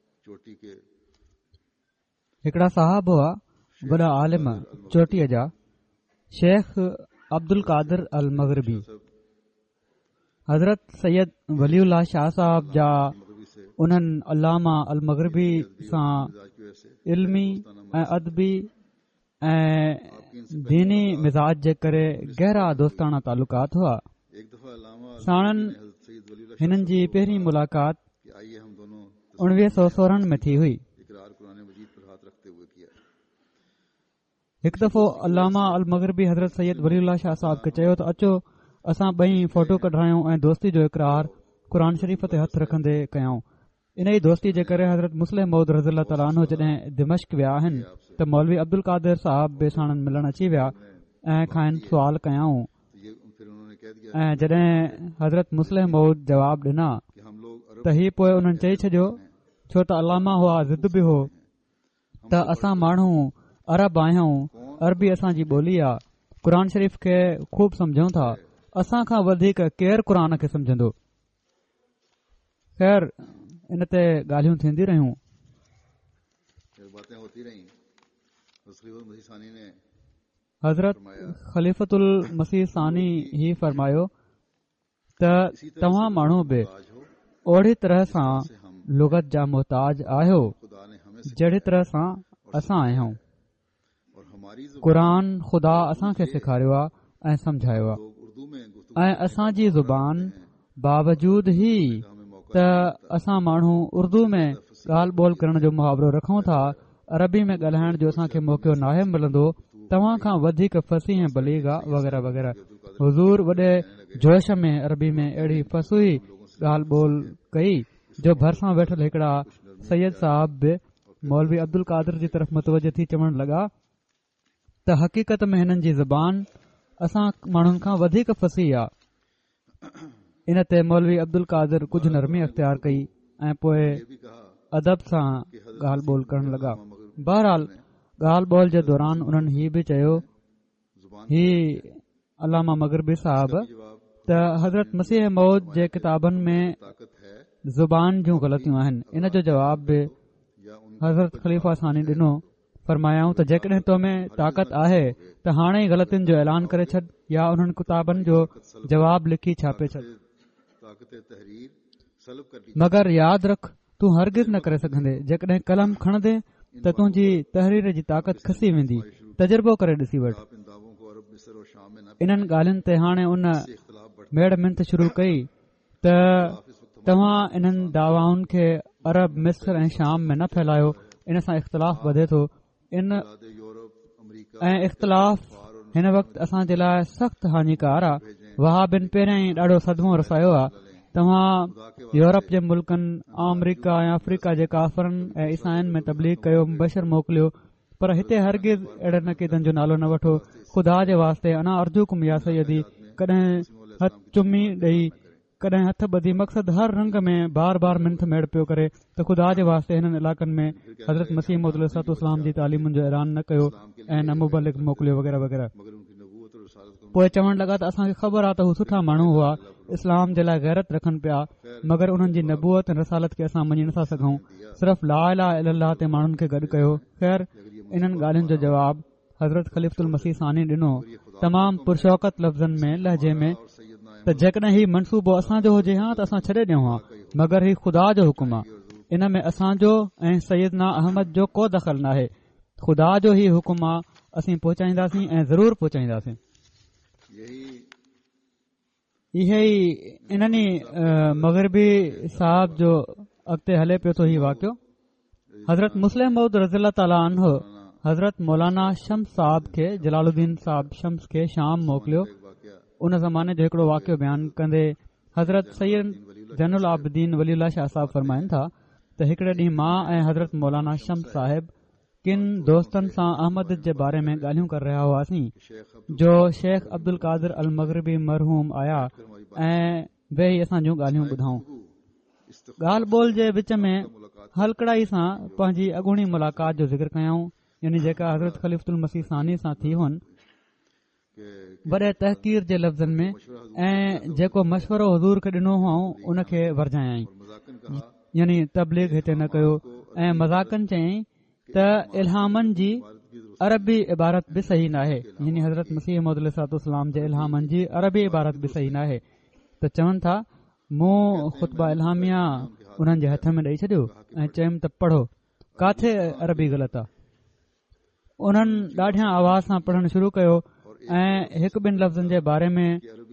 हिकिड़ा साहब हुआ वॾा आलिम चोटीअ जा, शेख अब्दुल कादिर अल मग़रिबी। हज़रत सैयद वलीउल्लाह शाह साहब जा उन्हनि अल्लामा अल मग़रिबी सां इल्मी ऐं अदबी ऐं दीनी मिज़ाज जे करे गहरा दोस्ताना तालुकात हुआ। साणनि हिननि जी पहिरीं मुलाक़ात उणिवीह सौ सोरहं में थी हुई। हिकु दफ़ो अल्लामा अल मग़रिबी हज़रत सैयद वलीउल्लाह शाह साहब खे चयो त अचो असां ॿई फोटो कढायूं ऐं दोस्ती जो इक़रार क़ुर शरीफ़ ते हथ रखंदे कयऊं। इन ई दोस्ती जे करे हज़रत मुस्लिम मौद रज़ियल्लाहु तआला अन्हु जॾहिं दिमश्क विया आहिनि त मौलवी अब्दुल कादिर साहब बि साणनि मिलण अची विया ऐं खाइनि सुवाल कयाऊं। ऐं जॾहिं हज़रत मुस्लिम मौद जवाब ॾिना त हीउ पोइ उन्हनि चई छॾियो, छो त अलामा हुआ ज़िद बि हो त असां माण्हू अरब आहियूं, अरबी असांजी ॿोली आहे, क़ुर शरीफ़ खे खूब सम्झूं था, असां खां वधीक केरु क़ुर खे सम्झंदो। ख़ैर इन ते ॻाल्हियूं थींदी रहियूं। हज़रत ख़लीफ़तुल मसीह सानी ही फरमायो त तव्हां माण्हू बि ओड़ी तरह सां लुगत जा मुहताज आहियो जहिड़ी तरह सां असां आहियूं। क़ुर ख़ुदा असां खे सेखारियो आहे ऐं सम्झायो आहे ऐं असांजी ज़ुबान बावजूद ई त असां माण्हू उर्दू में ॻाल्हि ॿोल करण जो मुहावरो रखूं था, अरबी में ॻाल्हाइण जो असांखे मौक़ो नाहे मिलंदो, तव्हां खां वधीक फसी ऐं बलीग आहे वग़ैरह वग़ैरह। हुज़ूर वॾे जोश में अरबी में अहिड़ी फसूई ॻाल्हि ॿोल कई जो भरिसां वेठल हिकिड़ा सैयद साहब बि मौलवी अब्दुल कादिर जी तरफ़ मुतवजो थी चवण लॻा त हक़ीक़त में हिननि जी ज़बान असां माण्हुनि खां वधीक फसी आहे। इन ते मौलवी अब्दुल कादिर कुझु नरमी अख़्तियार कई ऐं पोइ अदब सां ॻाल्हि ॿोल करण लॻा। बहरहाल ॻाल्हि ॿोल जे दौरान उन्हनि हीउ बि चयो, ही अलामा मग़रिबी साहब, त हज़रत मसीह मौद जे किताबनि में ज़ुबान जूं ग़लतियूं आहिनि। इन जो जवाब बि हज़रत ख़लीफ़ा सानी ॾिनो, फरमायाऊं त जेकॾहिं तो में ताक़त आहे त हाणे ई ग़लतियुनि जो ऐलान करे छॾ या उन्हनि किताबनि जो जवाब लिखी छापे छॾ, मगर यादि रख तूं हरगिज़ न करे सघंदे। जेकॾहिं कलम खणंदे त तुंहिंजी तहरीर जी ताक़त खसी वेंदी। तजुर्बो करे ॾिसी वठि। इन्हनि ॻाल्हियुनि ते हाणे उन मेड़ मिंत शुरू कई त तव्हां इन्हनि दावाउनि खे अरब, मिस्र ऐं शाम में न फैलायो, इन सां इख़्तिलाफ़ वधे थो। इन ऐं इख़्तिलाफ़ हिन वक़्तु असां जे लाइ सख़्तु हानिकार आहे। वहाबिन पहिरियां ई ॾाढो सदमो रसायो आहे। तव्हां यूरोप जे मुल्कनि, अमरीका ऐं अफ्रीका जे काफ़रनि ऐं ईसाइनि में तबलीग कयो, मुबशर मोकिलियो, पर हिते हरगिज़ अहिड़े नक़ीदनि जो नालो न वठो। ख़ुदा जे वास्ते अना अर्जुकुम या सैयदी, कॾहिं हथ चुमी ॾेई, कॾहिं हथ ॿधी, मक़सद हर रंग में बार बार मिंथ मेड़ पियो करे त ख़ुदा जे वास्ते हिननि इलाक़नि में हज़रत मसीह मौद अलैहिस्सलाम जी तालीमुनि जो ऐलान न कयो ऐं न मुबलिग मोकिलियो वग़ैरह वग़ैरह। पोइ चवण लॻा त असांखे ख़बर आहे त हू सुठा माण्हू हुआ, इस्लाम जे लाइ गैरत रखनि पिया, मगर उन्हनि जी नबूअत ऐं रसालत खे असां मञी नथा सघूं। सिर्फ़ ला इलाहा इल्लल्लाह ते माण्हुनि खे गॾु कयो। ख़ैर इन्हनि ॻाल्हियुनि जो जवाब हज़रत ख़लीफ़तुल मसीह सानी ॾिनो तमामु पुरशौकत लफ़्ज़नि में, लहजे में, त जेकॾहिं हीउ मनसूबो असांजो हुजे हा त असां छॾे ॾियूं हा, मगर ही ख़ुदा जो हुकुम आहे। इन में असांजो ऐं सैयदना अहमद जो को दख़ल नाहे। ख़ुदा जो ही हुकुम आहे, असीं पहुचाईंदासीं ऐं ज़रूर पहुचाईंदासीं। इहे ई इन्हनि मग़रिबी साहब जो अॻिते हले पियो थो हीउ वाक़ियो। हज़रत मुस्लिम मौद रज़ियल्लाहु ताला अन्हु हज़रत मौलाना शम्स साहब खे, जलालुद्दीन साहब शम्स खे शाम मोकिलियो। उन ज़माने जो हिकिड़ो वाक़ियो बयानु कंदे हज़रत सैयद ज़ैनुल आबिदीन वलीउल्लाह शाह साहब फरमाइनि था त हिकिड़े ॾींहुं मां ऐं हज़रत मौलाना शम्स साहिब किन दोस्तनि सां अहमद जे बारे में ॻाल्हियूं करे रहिया हुआसीं जो शेख अब्दुल कादिर अल मग़रिबी मरहूम आया ऐं वे ई असां जूं ॻाल्हियूं ॿुधाऊं। ॻाल्हि ॿोल जे विच में हलकड़ाई सां पंहिंजी अॻूणी मुलाक़ात जो ज़िक्र कयऊं, यानी जेका हज़रत ख़लीफ़ुल मसीह सानी सां थी हुअनि वॾे तहक़ीर जे लफ़्ज़नि में, ऐं जेको मशवरो हज़ूर खे ॾिनो हुओ उन खे वरजायाई, यानी तबलीग हिते न कयो। ऐं मज़ाकनि चयईं त इल्हामनि जी अरबी इबारत बि सही नाहे, यानी हज़रत मसीह मौद अलैहिस्सलाम जे इल्हामनि जी अरबी इबारत बि सही नाहे। त चवनि था मूं ख़ुतबा इल्हामिया उन्हनि जे हथ में ॾेई छॾियो ऐं चयुमि त पढ़ो, काथे अरबी ग़लति आहे। उन्हनि ॾाढिया आवाज़ सां पढ़णु शुरू कयो ऐं हिकु ॿिनि लफ़्ज़नि जे बारे में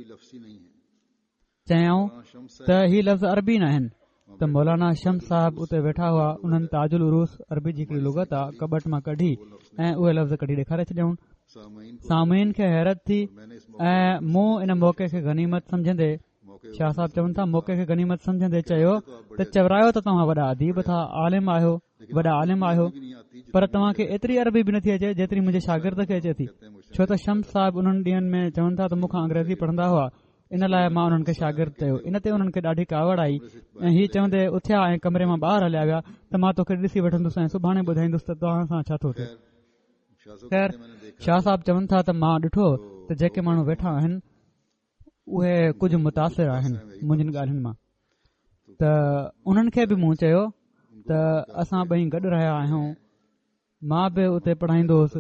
चयऊं त ही लफ़्ज़ अरबी न आहिनि। त मौलाना शम्स साहिब उते वेठा हुआ, उन्हनि ताजुल उरूस अरबी जी हिकिड़ी लुगत आहे कबट मां कढी ऐं उहे लफ़्ज़ कढी ॾेखारे छॾियऊं। सामईन खे हैरत थी ऐं मूं इन मौक़े खे गनीमत समझंदे, शाह साहिब चवनि था, मौक़े खे गनीमत समझंदे चयो त चवरायो त तव्हां वॾा अदीब था, आलिम आहियो, वॾा आलिम आहियो, पर तव्हां खे एतिरी अरबी बि नथी अचे जेतिरी मुंहिंजे शागिर्द खे अचे थी। छो त शम्स साहिब उन्हनि ॾींहनि में चवनि था त मूंखां अंग्रेज़ी पढ़ंदा हुआ, इन लाइ मां उन्हनि खे शागिर्द कयो। इन ते उन्हनि खे ॾाढी कावड़ आई ऐं हीअ चवंदे उथिया ऐं कमरे मां ॿाहिरि हलिया विया त मां तोखे ॾिसी वठंदुसि ऐं सुभाणे ॿुधाईंदुसि त तव्हां सां छा थो थिए। ख़ैर, शाह साहिब चवनि था त मां ॾिठो त जेके माण्हू वेठा आहिनि उहे कुझु मुतासिर आहिनि मुंहिंजिन ॻाल्हियुनि मां। त उन्हनि खे बि मूं चयो त असां ॿई गॾु रहिया आहियूं, मां बि उते पढ़ाईंदो हुउसि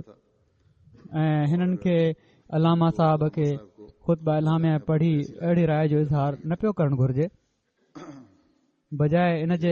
ऐं हिननि खे अलामा साहिब खे ख़ुतबा इल्हामिया पढ़ी अहिड़ी राय जो इज़हार न पियो करणु घुर्जे, बजाए इन जे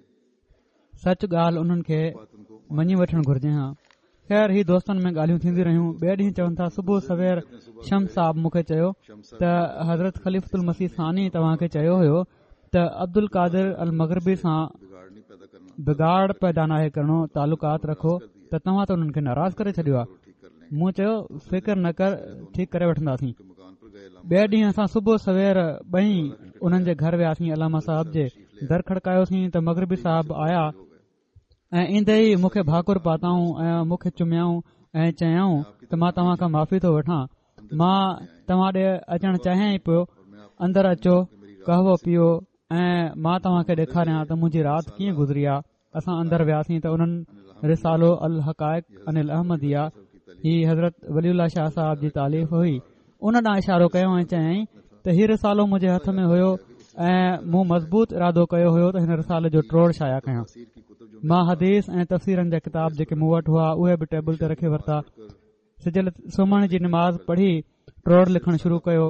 सच ॻाल्हि उन्हनि खे मञी वठणु घुर्जे। हा, ख़ैर ही दोस्तनि में ॻाल्हियूं थींदियूं रहियूं। ॿिए ॾींहुं चवनि था सुबुह सवेर शम्स साहिब मूंखे चयो त हज़रत ख़लीफ़ुल मसीह सानी तव्हां खे चयो हुयो त अब्दुल कादिर अल मग़रिबी सां बिगाड़ पैदा नाहे करणो, तालुकात रखो, त तव्हां त उन्हनि खे नाराज़ करे छॾियो आहे। मूं चयो फिकर न कर, ठीकु करे वठंदासीं। ॿिए ॾींहुं असां सुबुह सवेर ॿई उन्हनि जे घर वियासीं, अलामा साहिब जे दर खड़कायोसीं त मग़रिबी साहिब आया ऐं ईंदे ई मूंखे भाकुर पाताऊं ऐं मूंखे चुमियाऊं ऐं चयाऊं त मां तव्हां खां माफ़ी थो वठां, मां तव्हां ॾे अचणु चाहियां ई पियो, अंदरि अचो, कहवो पीओ ऐं मां तव्हां खे ॾेखारियां त मुंहिंजी राति कीअं गुज़री आहे। असां अंदरि वियासीं त उन्हनि रिसालो अल हक़ाइक़ अनिल अहमदिया, ही हज़रत वलीउल्लाह शाह साहिब जी तालीफ़ हुई, उन ॾांहुं इशारो कयो ऐं चयाईं त हीउ रिसालो मुंहिंजे हथ में हुयो ऐं मूं मज़बूत इरादो कयो हुयो त हिन रिसाले जो ट्रोड़ शाया कयां। मां हदीस ऐं तफ़सीरनि जा किताब जेके मूं वटि हुआ उहे बि टेबल ते रखे वरिता। सिजल सुम्हण जी नमाज़ पढ़ी ट्रोड़ लिखणु शुरू कयो।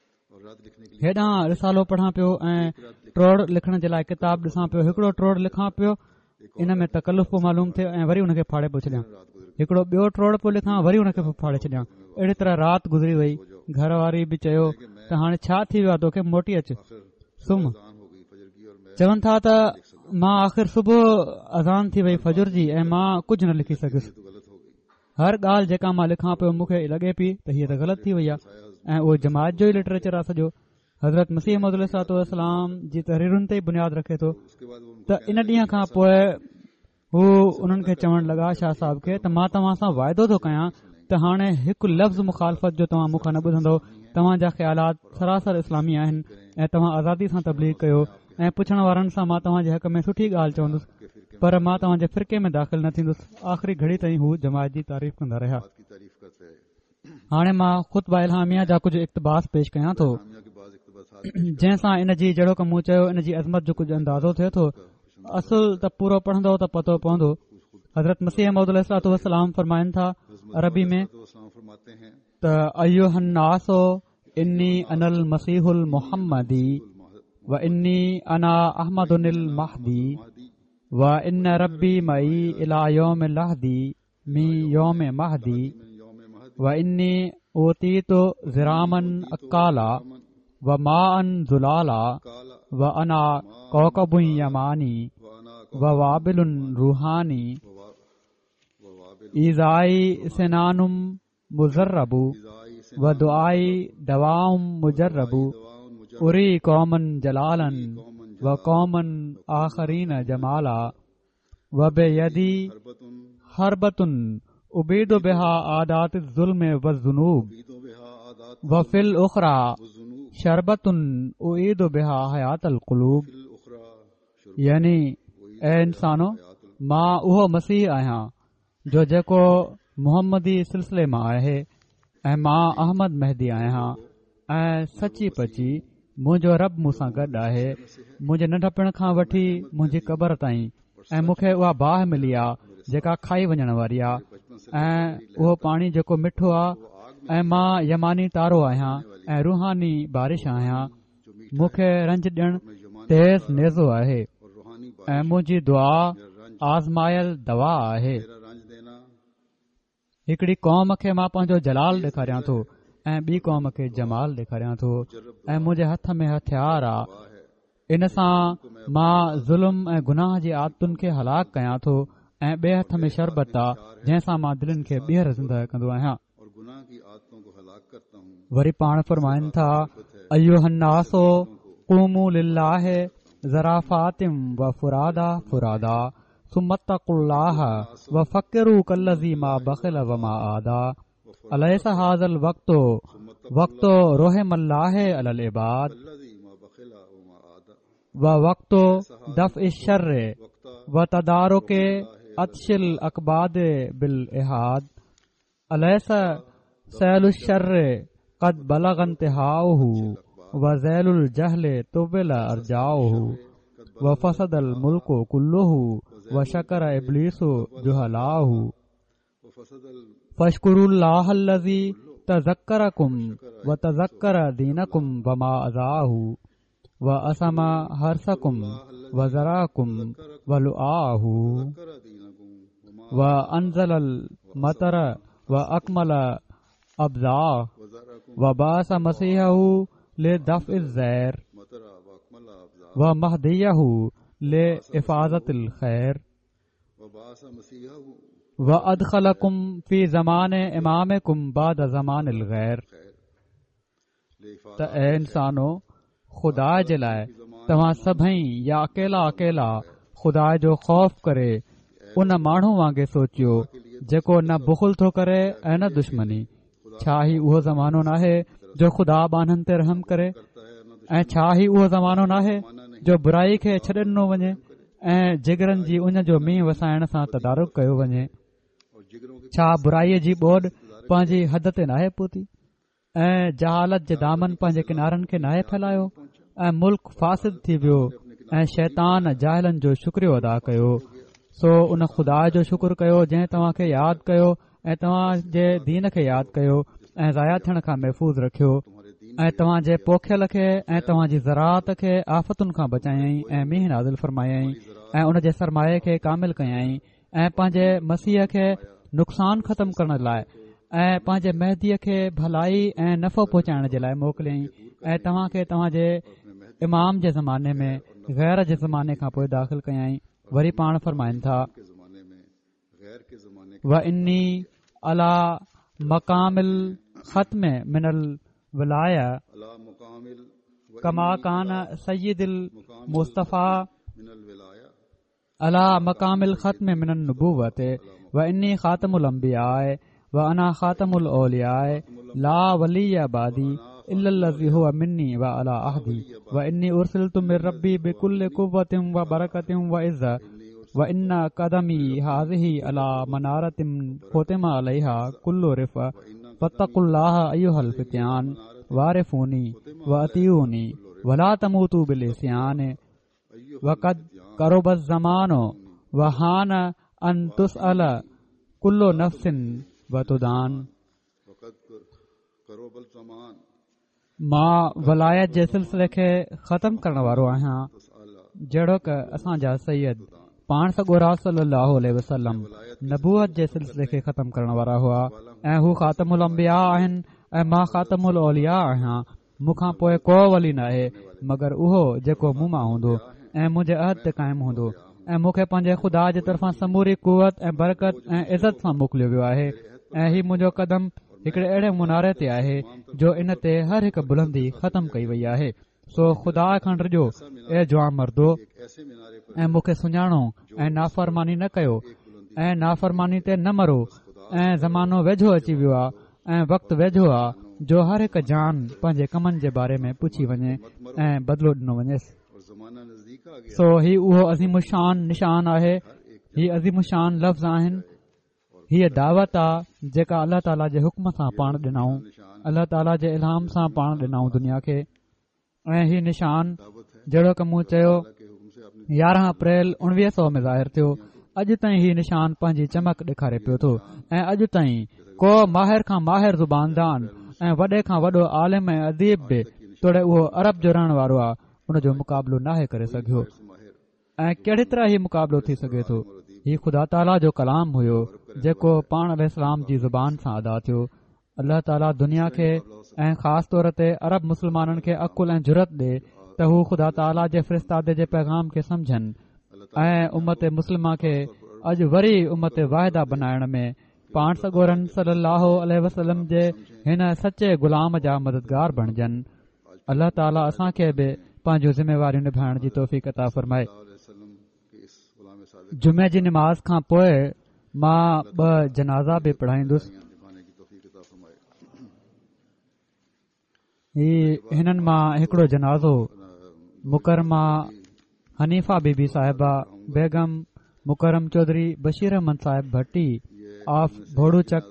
हेॾां रिसालो पढ़ां पियो ऐं ट्रोड़ लिखण जे लाइ किताब ॾिसां पियो। हिकिड़ो ट्रोड़ लिखां पियो, इन में तकल्लुफ़ पोइ मालूम थियो ऐं वरी हुनखे फाड़े पियो छॾियां। हिकिड़ो ॿियो ट्रोड़ पियो लिखां, वरी हुनखे फाड़े छॾियां। अहिड़ी तरह राति गुज़री वई। घर वारी बि चयो त हाणे छा थी वियो आहे, तोखे मोटी अच सुम्ह। चवनि था त मां आख़िर सुबुह अज़ान थी वई फजुर जी ऐं मां कुझु न लिखी सघियुसि। हर ॻाल्हि जेका मां लिखां पियो मूंखे लॻे पई त हीअ त ग़लति थी वई आहे ऐं उहो जमात जो ई लिटरेचर आहे सॼो। हज़रत मसीह मौद अलैहिस्सलाम जी तहरीरुनि ते ई बुनियादु रखे थो। त इन ॾींहं खां पोइ हू उन्हनि खे चवणु लॻा शाह साहिब खे त मां तव्हां सां वाइदो थो कयां त हाणे हिकु लफ़्ज़ मुखालफ़त जो तव्हां मूंखां न ॿुधंदो। तव्हांजा ख़्यालात सरासर इस्लामी आहिनि ऐं तव्हां आज़ादी सां तबलीग कयो ऐं पुछण वारनि सां मां तव्हांजे हक़ में सुठी ॻाल्हि चवंदुसि, पर मां तव्हांजे फ़िरके में दाख़िल न थींदुसि। आख़िरी घड़ी ताईं हू जमात जी तारीफ़ कंदा रहिया। हाणे मां ख़ुतबा इल्हामिया जा कुझु इक़्तिबास पेश कयां थो, जंहिंसां इन जी जहिड़ो की मूं चयो इन जी अज़मत जो कुझु अंदाज़ो थिए थो। असुल त पूरो पढ़ंदो त पतो पवंदो। हज़रत मसीह मौद अलैहिस्सलाम फरमाइनि था अरबी में त अय्युहन्नासो इन्नी अनल मसीहुल मुहम्मदी व इन्नी अना अहमदुनिल महदी व इन रब्बी मई इला यौम लहदी मी यौम महदी व इन्नी ओतीतो ज़िरामन अकाला व माअन ज़ुलाला व अना कौकबुन यमानी व वाबिलुन रूहानी ईज़ाई सिनानुम मुजर्रबु व दुआई दवाउम मुजर्रबु उरी कौमन जलालन व कौमन आखरीन जमाला व बेयदी हरबतुन उबीदु बिहा आदात ज़ुल्म व ज़ुनूब व फिल उखरा शरबतुन उईदु बिहा हयातल क़ुलूब यानी ऐ इंसानो, मां उहो मसीह आहियां जो जेको मुहम्मदी सिलसिले मां आहे ऐं मां अहमद महदी आहियां ऐं सची पची मुंहिंजो रब मूंसां गॾु आहे। मुंहिंजे नंढपण खां वठी मुंहिंजी क़बर ताईं ऐं मूंखे उहा बाहि मिली आहे जेका खाई वञण वारी आहे ऐं उहो पाणी जेको मिठो आहे ऐं मां यमानी तारो आहियां ऐं रूहानी बारिश आहियां। मूंखे रंज ॾियणु तेज़ नेज़ो आहे ऐं मुंहिंजी दुआ आज़मायल दवा आहे। हिकड़ी क़ौम खे मां पंहिंजो जलाल ॾेखारियां थो ऐं ॿी क़ौम खे जमाल ॾेखारियां थो ऐं मुंहिंजे हथ में हथियार आहे। इन सां मां ज़ुल्म ऐं गुनाह जी आदतुनि खे हलाक कयां थो ऐं ॿिए हथ में शरबत आहे जंहिं सां मां दिलनि खे ॿीहर ज़िंदह कंदो आहियां। वरी पाण फरमाइनि था, अय्युहन्नासो क़ूमू लिल्लाहि ज़राफ़ातिम व फुरादा फुरादा सुम्मत्तक़ुल्लाह व फ़क्किरू कल्लज़ी मा बख़िल व मा आदा अलैस हाज़ल वक़्तो वक़्तो रोहिमल्लाहि अलल इबाद व वक़्तो दफ़्इ शर्र व तदारुके अतशिल अकबाद बिल इहाद अलैस सैलु शर्र क़द बलग़ इंतिहाउहु व ज़ैलुल जहल तुबिल अर्जाउहु व फसदल मुल्कु कुल्लुहु व शकर इब्लीसु जुहलाहु फशकुरुल्लाह अल्लज़ी तज़क्करकुम व तज़क्कर दीनकुम व मा अज़ाहु व असमा हरसकुम व ज़राकुम व लुआहु व अनज़लल मतर व अकमल अब्ज़ा व बास मसीहहु ले दफ़्इ ज़ैर व महदियहु ले इफ़ाज़तिल खैर व अदखलकुम फी ज़माने इमामिकुम बाद ज़मानिल गैर। त ऐ इंसानो, खुदा जे लाइ तव्हां सभई या अकेला अकेला खुदा जो ख़ौफ़ करे उन माण्हू वांगुरु सोचियो जेको न बुख़ुल थो करे ऐं न दुश्मनी। छा ही उहो ज़मानो नाहे जो खुदा बाननि ते रहम करे ऐं छा ही उहो ज़मानो नाहे जो बुराई खे छॾे ॾिनो वञे ऐं जिगरनि जी उन जो मींहुं वसाइण सां तदारुक कयो वञे। छा बुराईअ जी ॿोॾ पंहिंजी हद ते नाहे पहुती ऐं जहालत जे दामन पंहिंजे किनारनि खे नाहे फैलायो ऐं मुल्क फासिद थी वियो ऐं शैतान जाहिलनि जो शुक्रियो अदा कयो। सो उन खुदा जो शुक्र कयो जंहिं तव्हां खे यादि कयो ऐं तव्हां जे दीन खे यादि कयो ऐं ज़ाया थियण खां महफ़ूज़ रखियो ऐं तव्हां जे पोखियल खे ऐं तव्हां जी ज़राअत खे आफ़तुनि खां बचायई ऐं मींहुं नाज़िल फरमायई ऐं उन जे सरमाए खे कामिल कयई ऐं पंहिंजे मसीह खे नुक़सान ख़तमु करण लाइ ऐं पंहिंजे महदीअ खे भलाई ऐं नफ़ो पहुचाइण जे लाइ मोकिलियई ऐं तव्हां खे तव्हां जे इमाम जे ज़माने में गैर जे ज़माने खां पोइ दाख़िल कयई। वरी पाण फरमाइनि था, व इन्नी अला मकामिल ख़त्म मिनल विलाया कमा कान सय्यिदिल मुस्तफ़ा अला मकामिल ख़त्म मिनन नबुव्वत व इन्नी ख़ातमुल अंबियाए व अना ख़ातमुल औलियाए ला वलिय बादी इल्लल्लज़ी हुवा मिन्नी व अला अहदी व इन्नी उरसिलतु मिर रब्बी बिकुल्लि कुव्वतिन व बरकतिन व इज़्ज़त व इन्ना कदमी हाज़िही अला मनारतिन ख़ुतिमा अलैहा कुल्लु रिफ़ फत्तकुल्लाह अय्युहल फ़ित्यान वारिफूनी व अतीऊनी वला तमूतू बिल इस्यान व क़द क़रुबज़ ज़मानो व हान अन तुसअल कुल्लु नफ्सिन व तुदान। मां वलायत जे सिलसिले खे ख़तम करण वारो आहियां जहिड़ो क असांजा सैयद पाण सॻोरा सल्लल्लाहु अलैहि वसल्लम नबूअत जे सिलसिले खे ख़तम करण वारा हुआ ऐं हू ख़ातमुल अंबिया आहिनि ऐं मां ख़ातमुल औलिया आहियां। मूंखां पोइ को वली न आहे मगर उहो जेको मूं मां हूंदो ऐं मुंहिंजे अहद ते क़ाइमु हूंदो ऐं मूंखे पंहिंजे ख़ुदा जे तरफ़ां समूरी कुवत ऐं बरकत ऐं इज़त सां मोकिलियो वियो आहे ऐं ही मुंहिंजो कदम हिकड़े अहिड़े मुनारे ते आहे जो इन ते हर हिकु बुलंदी ख़तम कई वई आहे। सो ख़ुदा खां डिॼो ऐ जवान मर्दो ऐं मूंखे सुञाणो ऐं नाफ़रमानी न कयो ऐं नाफ़रमानी ते न मरो ऐं ज़मानो वेझो अची वियो आहे ऐं वक़्तु वेझो आहे जो हर हिकु जान पंहिंजे कमनि जे बारे में पुछी वञे ऐं बदिलो ॾिनो वञेसि। सो ही उहो अज़ीमुशान निशान आहे. ही अज़ीमुशान लफ़्ज़ आहिनि. हीअ दावत आहे जेका अल्लाह ताला जे हुक्म सां पाण ॾिनऊं, अल्लाह ताला जे इल्हाम सां पाण ॾिनऊं दुनिया खे. ऐं हीउ निशान जहिड़ो की मूं चयो यारहं अप्रैल उणिवीह सौ में ज़ाहिर थियो. अॼु ताईं हीउ निशान पंहिंजी चमक ॾेखारे पियो थो. ऐं अॼु ताईं को माहिर खां माहिर ज़ुबानदान ऐं वॾे खां वॾो आलिम ऐं अदीब बि तोड़े उहो अरब जो रहण वारो आहे, उन जो मुक़ाबिलो नाहे करे सघियो. ऐं कहिड़ी तरह हीउ मुक़ाबिलो थी सघे थो. हीउ ख़ुदा ताला जो कलाम हुयो जेको पाण अलैहिस्सलाम जी ज़ुबान सां अदा थियो. अल्लाह ताला दुनिया खे ऐं ख़ासि तौर ते अरब मुस्लमाननि खे अकुल ऐं जुरत ॾे त हू ख़ुदा ताला जे फ़रिश्तादे जे पैगाम खे समझनि ऐं उम्मत मुस्लिमा खे अॼु वरी उम्मत वाहिदा बनाइण में पाण सॻोरन सल्लल्लाहु अलैहि वसल्लम जे हिन सचे ग़ुलाम जा मददगार बणजनि. अल्लाह ताला असां खे बि पंहिंजूं ज़िम्मेवारियूं निभाइण जी तौफ़ीक़ अता फ़रमाए. जुमे जी निमाज़ खां पोइ मां ॿ जनाज़ा बि पढ़ाईंदुसि. ही हिननि मां हिकिड़ो जनाज़ो मुकरमा हनीफ़ा बीबी साहिबा बेगम मुकरम चौधरी बशीर अहमद साहिब भट्टी ऑफ भोड़ूचक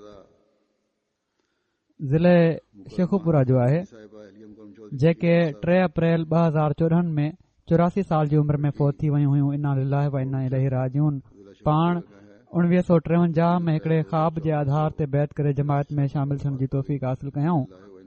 ज़िले शेखुपुरा जो आहे, जेके टे अप्रैल ॿ हज़ार चोॾहं में चौरासी साल जी उमिरि में फ़ौत थी वयूं हुयूं. इन्ना लिल्लाहि व इन्ना इलैहि राजिऊन. पाण उणिवीह सौ टेवंजाह में हिकिड़े ख़्वाब जे आधार ते बैत करे जमायत में शामिल थियण जी तौफ़ीक़ हासिल कयऊं.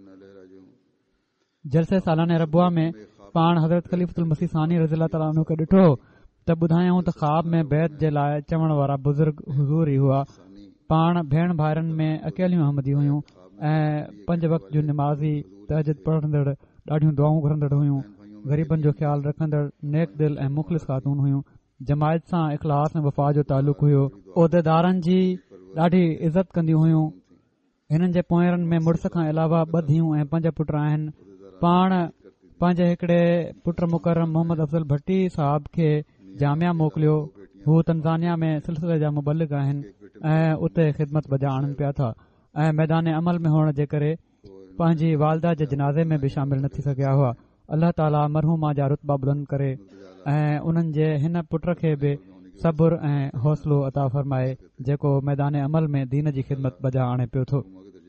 जलसे सालाने रबुआ में पाण हज़रत ख़लीफ़तुल मसीह सानी रज़ियल्लाहु तआला अन्हु खे ॾिठो त ॿुधायूं त ख़्वाब में बैत जे लाइ चवण वारा बुज़ुर्ग हुज़ूर ई हुआ. पाण भेण भाइरनि में अकेलियूं अहमदी हुयूं ऐं पंज वक़्त जूं निमाज़ी तहजद पढ़ंदड़ ॾाढियूं दुआऊं घुरंदड़ हुयूं. ग़रीबनि जो ख़्यालु रखंदड़ नेक दिल ऐं मुख़लिस ख़ातून हुयूं. जमायत सां इख़लास ऐं वफ़ा जो तालुक़ हुयो. उहिदेदारनि जी ॾाढी इज़त कंदियूं हुयूं. हिननि जे पोयरनि में मुड़ुस खां अलावा ॿ धीअरूं ऐं पंज पुट आहिनि. पाण पंहिंजे हिकिड़े पुट मुकरम मोहम्मद अफ़ज़ल भट्टी साहब खे जामिया मोकिलियो. हू तंज़ानिया में सिलसिले जा मुबलिग आहिनि ऐं उते ख़िदमत बजा आणनि पिया था ऐं मैदान अमल में हुअण जे करे पंहिंजी वालदा जे जनाज़े में बि शामिल न थी सघिया हुआ. अल्लाह ताला मरहूमा जा रुतबा बुलंद करे ऐं उन्हनि जे हिन पुट खे बि सबुर ऐं हौसलो अता फ़रमाए जेको मैदान अमल में दीन जी ख़िदमत बजा आणे पियो थो.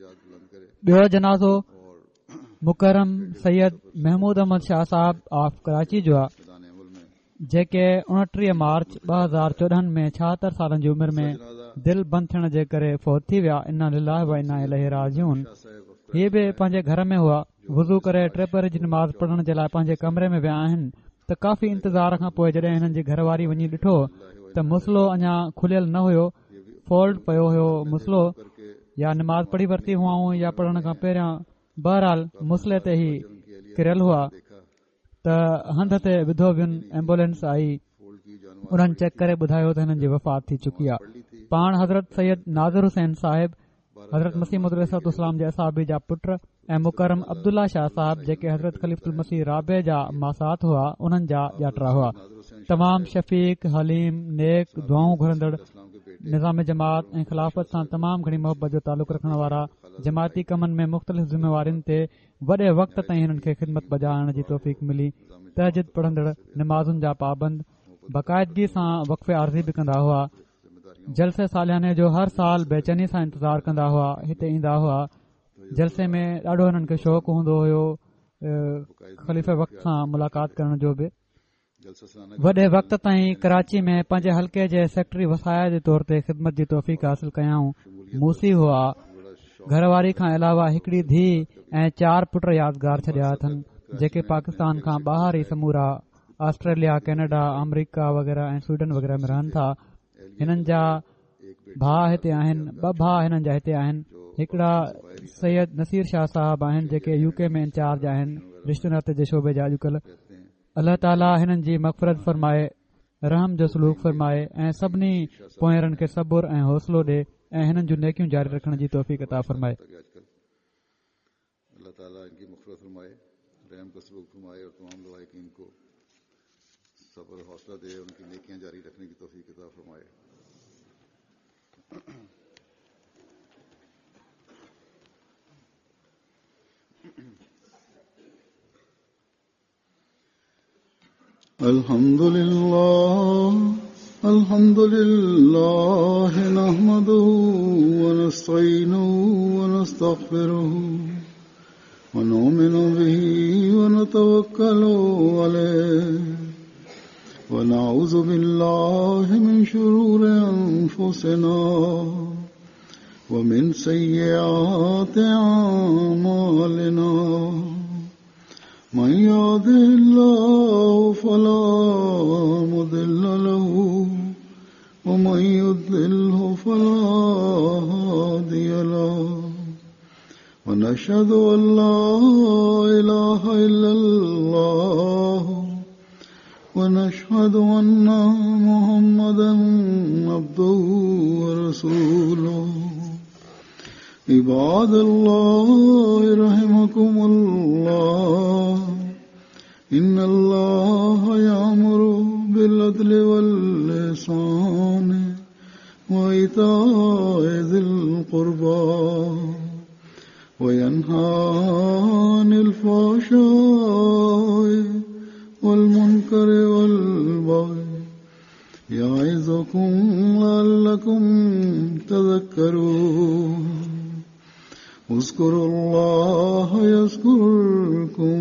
ॿियो जनाज़ो मुकरम सैयद महमूद अहमद शाह साहब ऑफ कराची जो आहे, जेके उणटीह मार्च ॿ हज़ार चोॾहं में छाहतरि सालनि जी उमिरि में दिल बंदि थियण जे करे फ़ौत थी विया. इन्ना लिल्लाहि व इन्ना इलैहि राजिऊन. हीअ बि पंहिंजे घर में हुआ. वुज़ू करे टे पहिर जी नमाज़ पढ़ण जे लाइ पंहिंजे कमरे में विया आहिनि त काफ़ी इंतज़ार खां पोइ जॾहिं हिननि जी घरवारी वञी ॾिठो त मुसलो अञा खुलियल न हुयो, फोल्ड पियो हुयो मुसलो. या निमाज़ पढ़ी वरिती हुआऊं या पढ़ण खां पहिरियां. बहरहाल मुसले ते ई किरियल हुआ त हंध ते विधो वियुनि. एम्बुलेंस आई. उन्हनि चेक करे ॿुधायो त हिननि जी वफ़ात थी चुकी आहे. पाण हज़रत सैयद नाज़िर हुसैन साहिब हज़रत मसीह इस्लाम जे असाबी जा पुट ऐं मुकरम अब्दुल्ला शाह साहिब जेके हज़रत ख़लीफ़तुल मसीह राबे जा मासात हुआ, उन्हनि जा ॼातरा हुआ. तमाम शफ़ीक हलीम नेक दुआऊं घुरंदड़ निज़ाम जमात ऐं ख़िलाफ़त सां तमामु घणी मोहबत जो तालुक़ रखण वारा जमाती कमनि में मुख़्तलिफ़ ज़िम्मेवारियुनि ते वॾे वक़्त ताईं हिननि खे ख़िदमत बजाइण जी तौफ़ीक़ मिली. तहजिद पढ़ंदड़ निमाज़ुनि जा पाबंद बाक़ाइदगी सां वक़फ़े आर्ज़ी बि कंदा हुआ. जलसे सालियाने जो हर साल बेचैनी सां इंतज़ार कंदा हुआ. हिते ईंदा हुआ. जलसे में ॾाढो हिननि खे शौक़ु हूंदो हुयो ख़लीफ़े वक़्त सां मुलाक़ात करण जो बि. वॾे वक़्त ताईं कराची में पंहिंजे हल्के जे सेक्रेटरी वसाया जे तौर ते ख़िदमत जी तौफ़ीक़ हासिल कयाऊं. मूसी हुआ. घरवारी खां अलावा हिकिड़ी धीउ ऐं चार पुट यादगार छॾिया अथनि जेके पाकिस्तान खां ॿाहिरि ई समूरा ऑस्ट्रेलिया कैनेडा अमरीका वग़ैरह ऐं स्वीडन वग़ैरह में रहनि था. हिननि जा भाउ हिते आहिनि. ॿ भाउ हिननि जा हिते आहिनि. हिकिड़ा सैयद नसीर शाह साहब आहिनि जेके यूके में इंचार्ज आहिनि रिश्ते नाते जे शोबे जा अॼुकल्ह. अल्लाह ताला हिननि जी मग़फ़िरत फ़रमाए, रहम जो सलूक फ़रमाए ऐं सभिनी पोयरनि खे सबुर ऐं हौसलो ॾे ऐं हिननि जूं नेकियूं जारी रखण जी तौफ़ीक़ अता फ़रमाए. अल्लाह ताला इनकी मग़फ़िरत फ़रमाए, रहम का सलूक फ़रमाए और तमाम लवाहिकीन को सब्र और हौसला दे, उनकी नेकियां जारी रखने की तौफ़ीक़ अता फ़रमाए. الحمد لله الحمد لله نحمده ونستعينه ونستغفره ونؤمن به ونتوكل عليه ونعوذ بالله من شرور أنفسنا ومن سيئات أعمالنا من يهده الله فلا مضل له ومن يضلله فلا هادي له ونشهد أن لا إله إلا الله ونشهد أن محمدا عبده ورسوله عباد الله رحمكم الله إن الله يأمر بالعدل والإحسان وإيتاء ذي القربى وينهى عن الفحشاء والمنكر والبغي يعظكم لعلكم تذكرون اذكروا الله يذكركم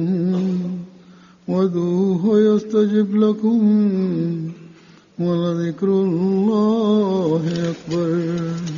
وادعوه يستجب لكم ولذكر الله أكبر.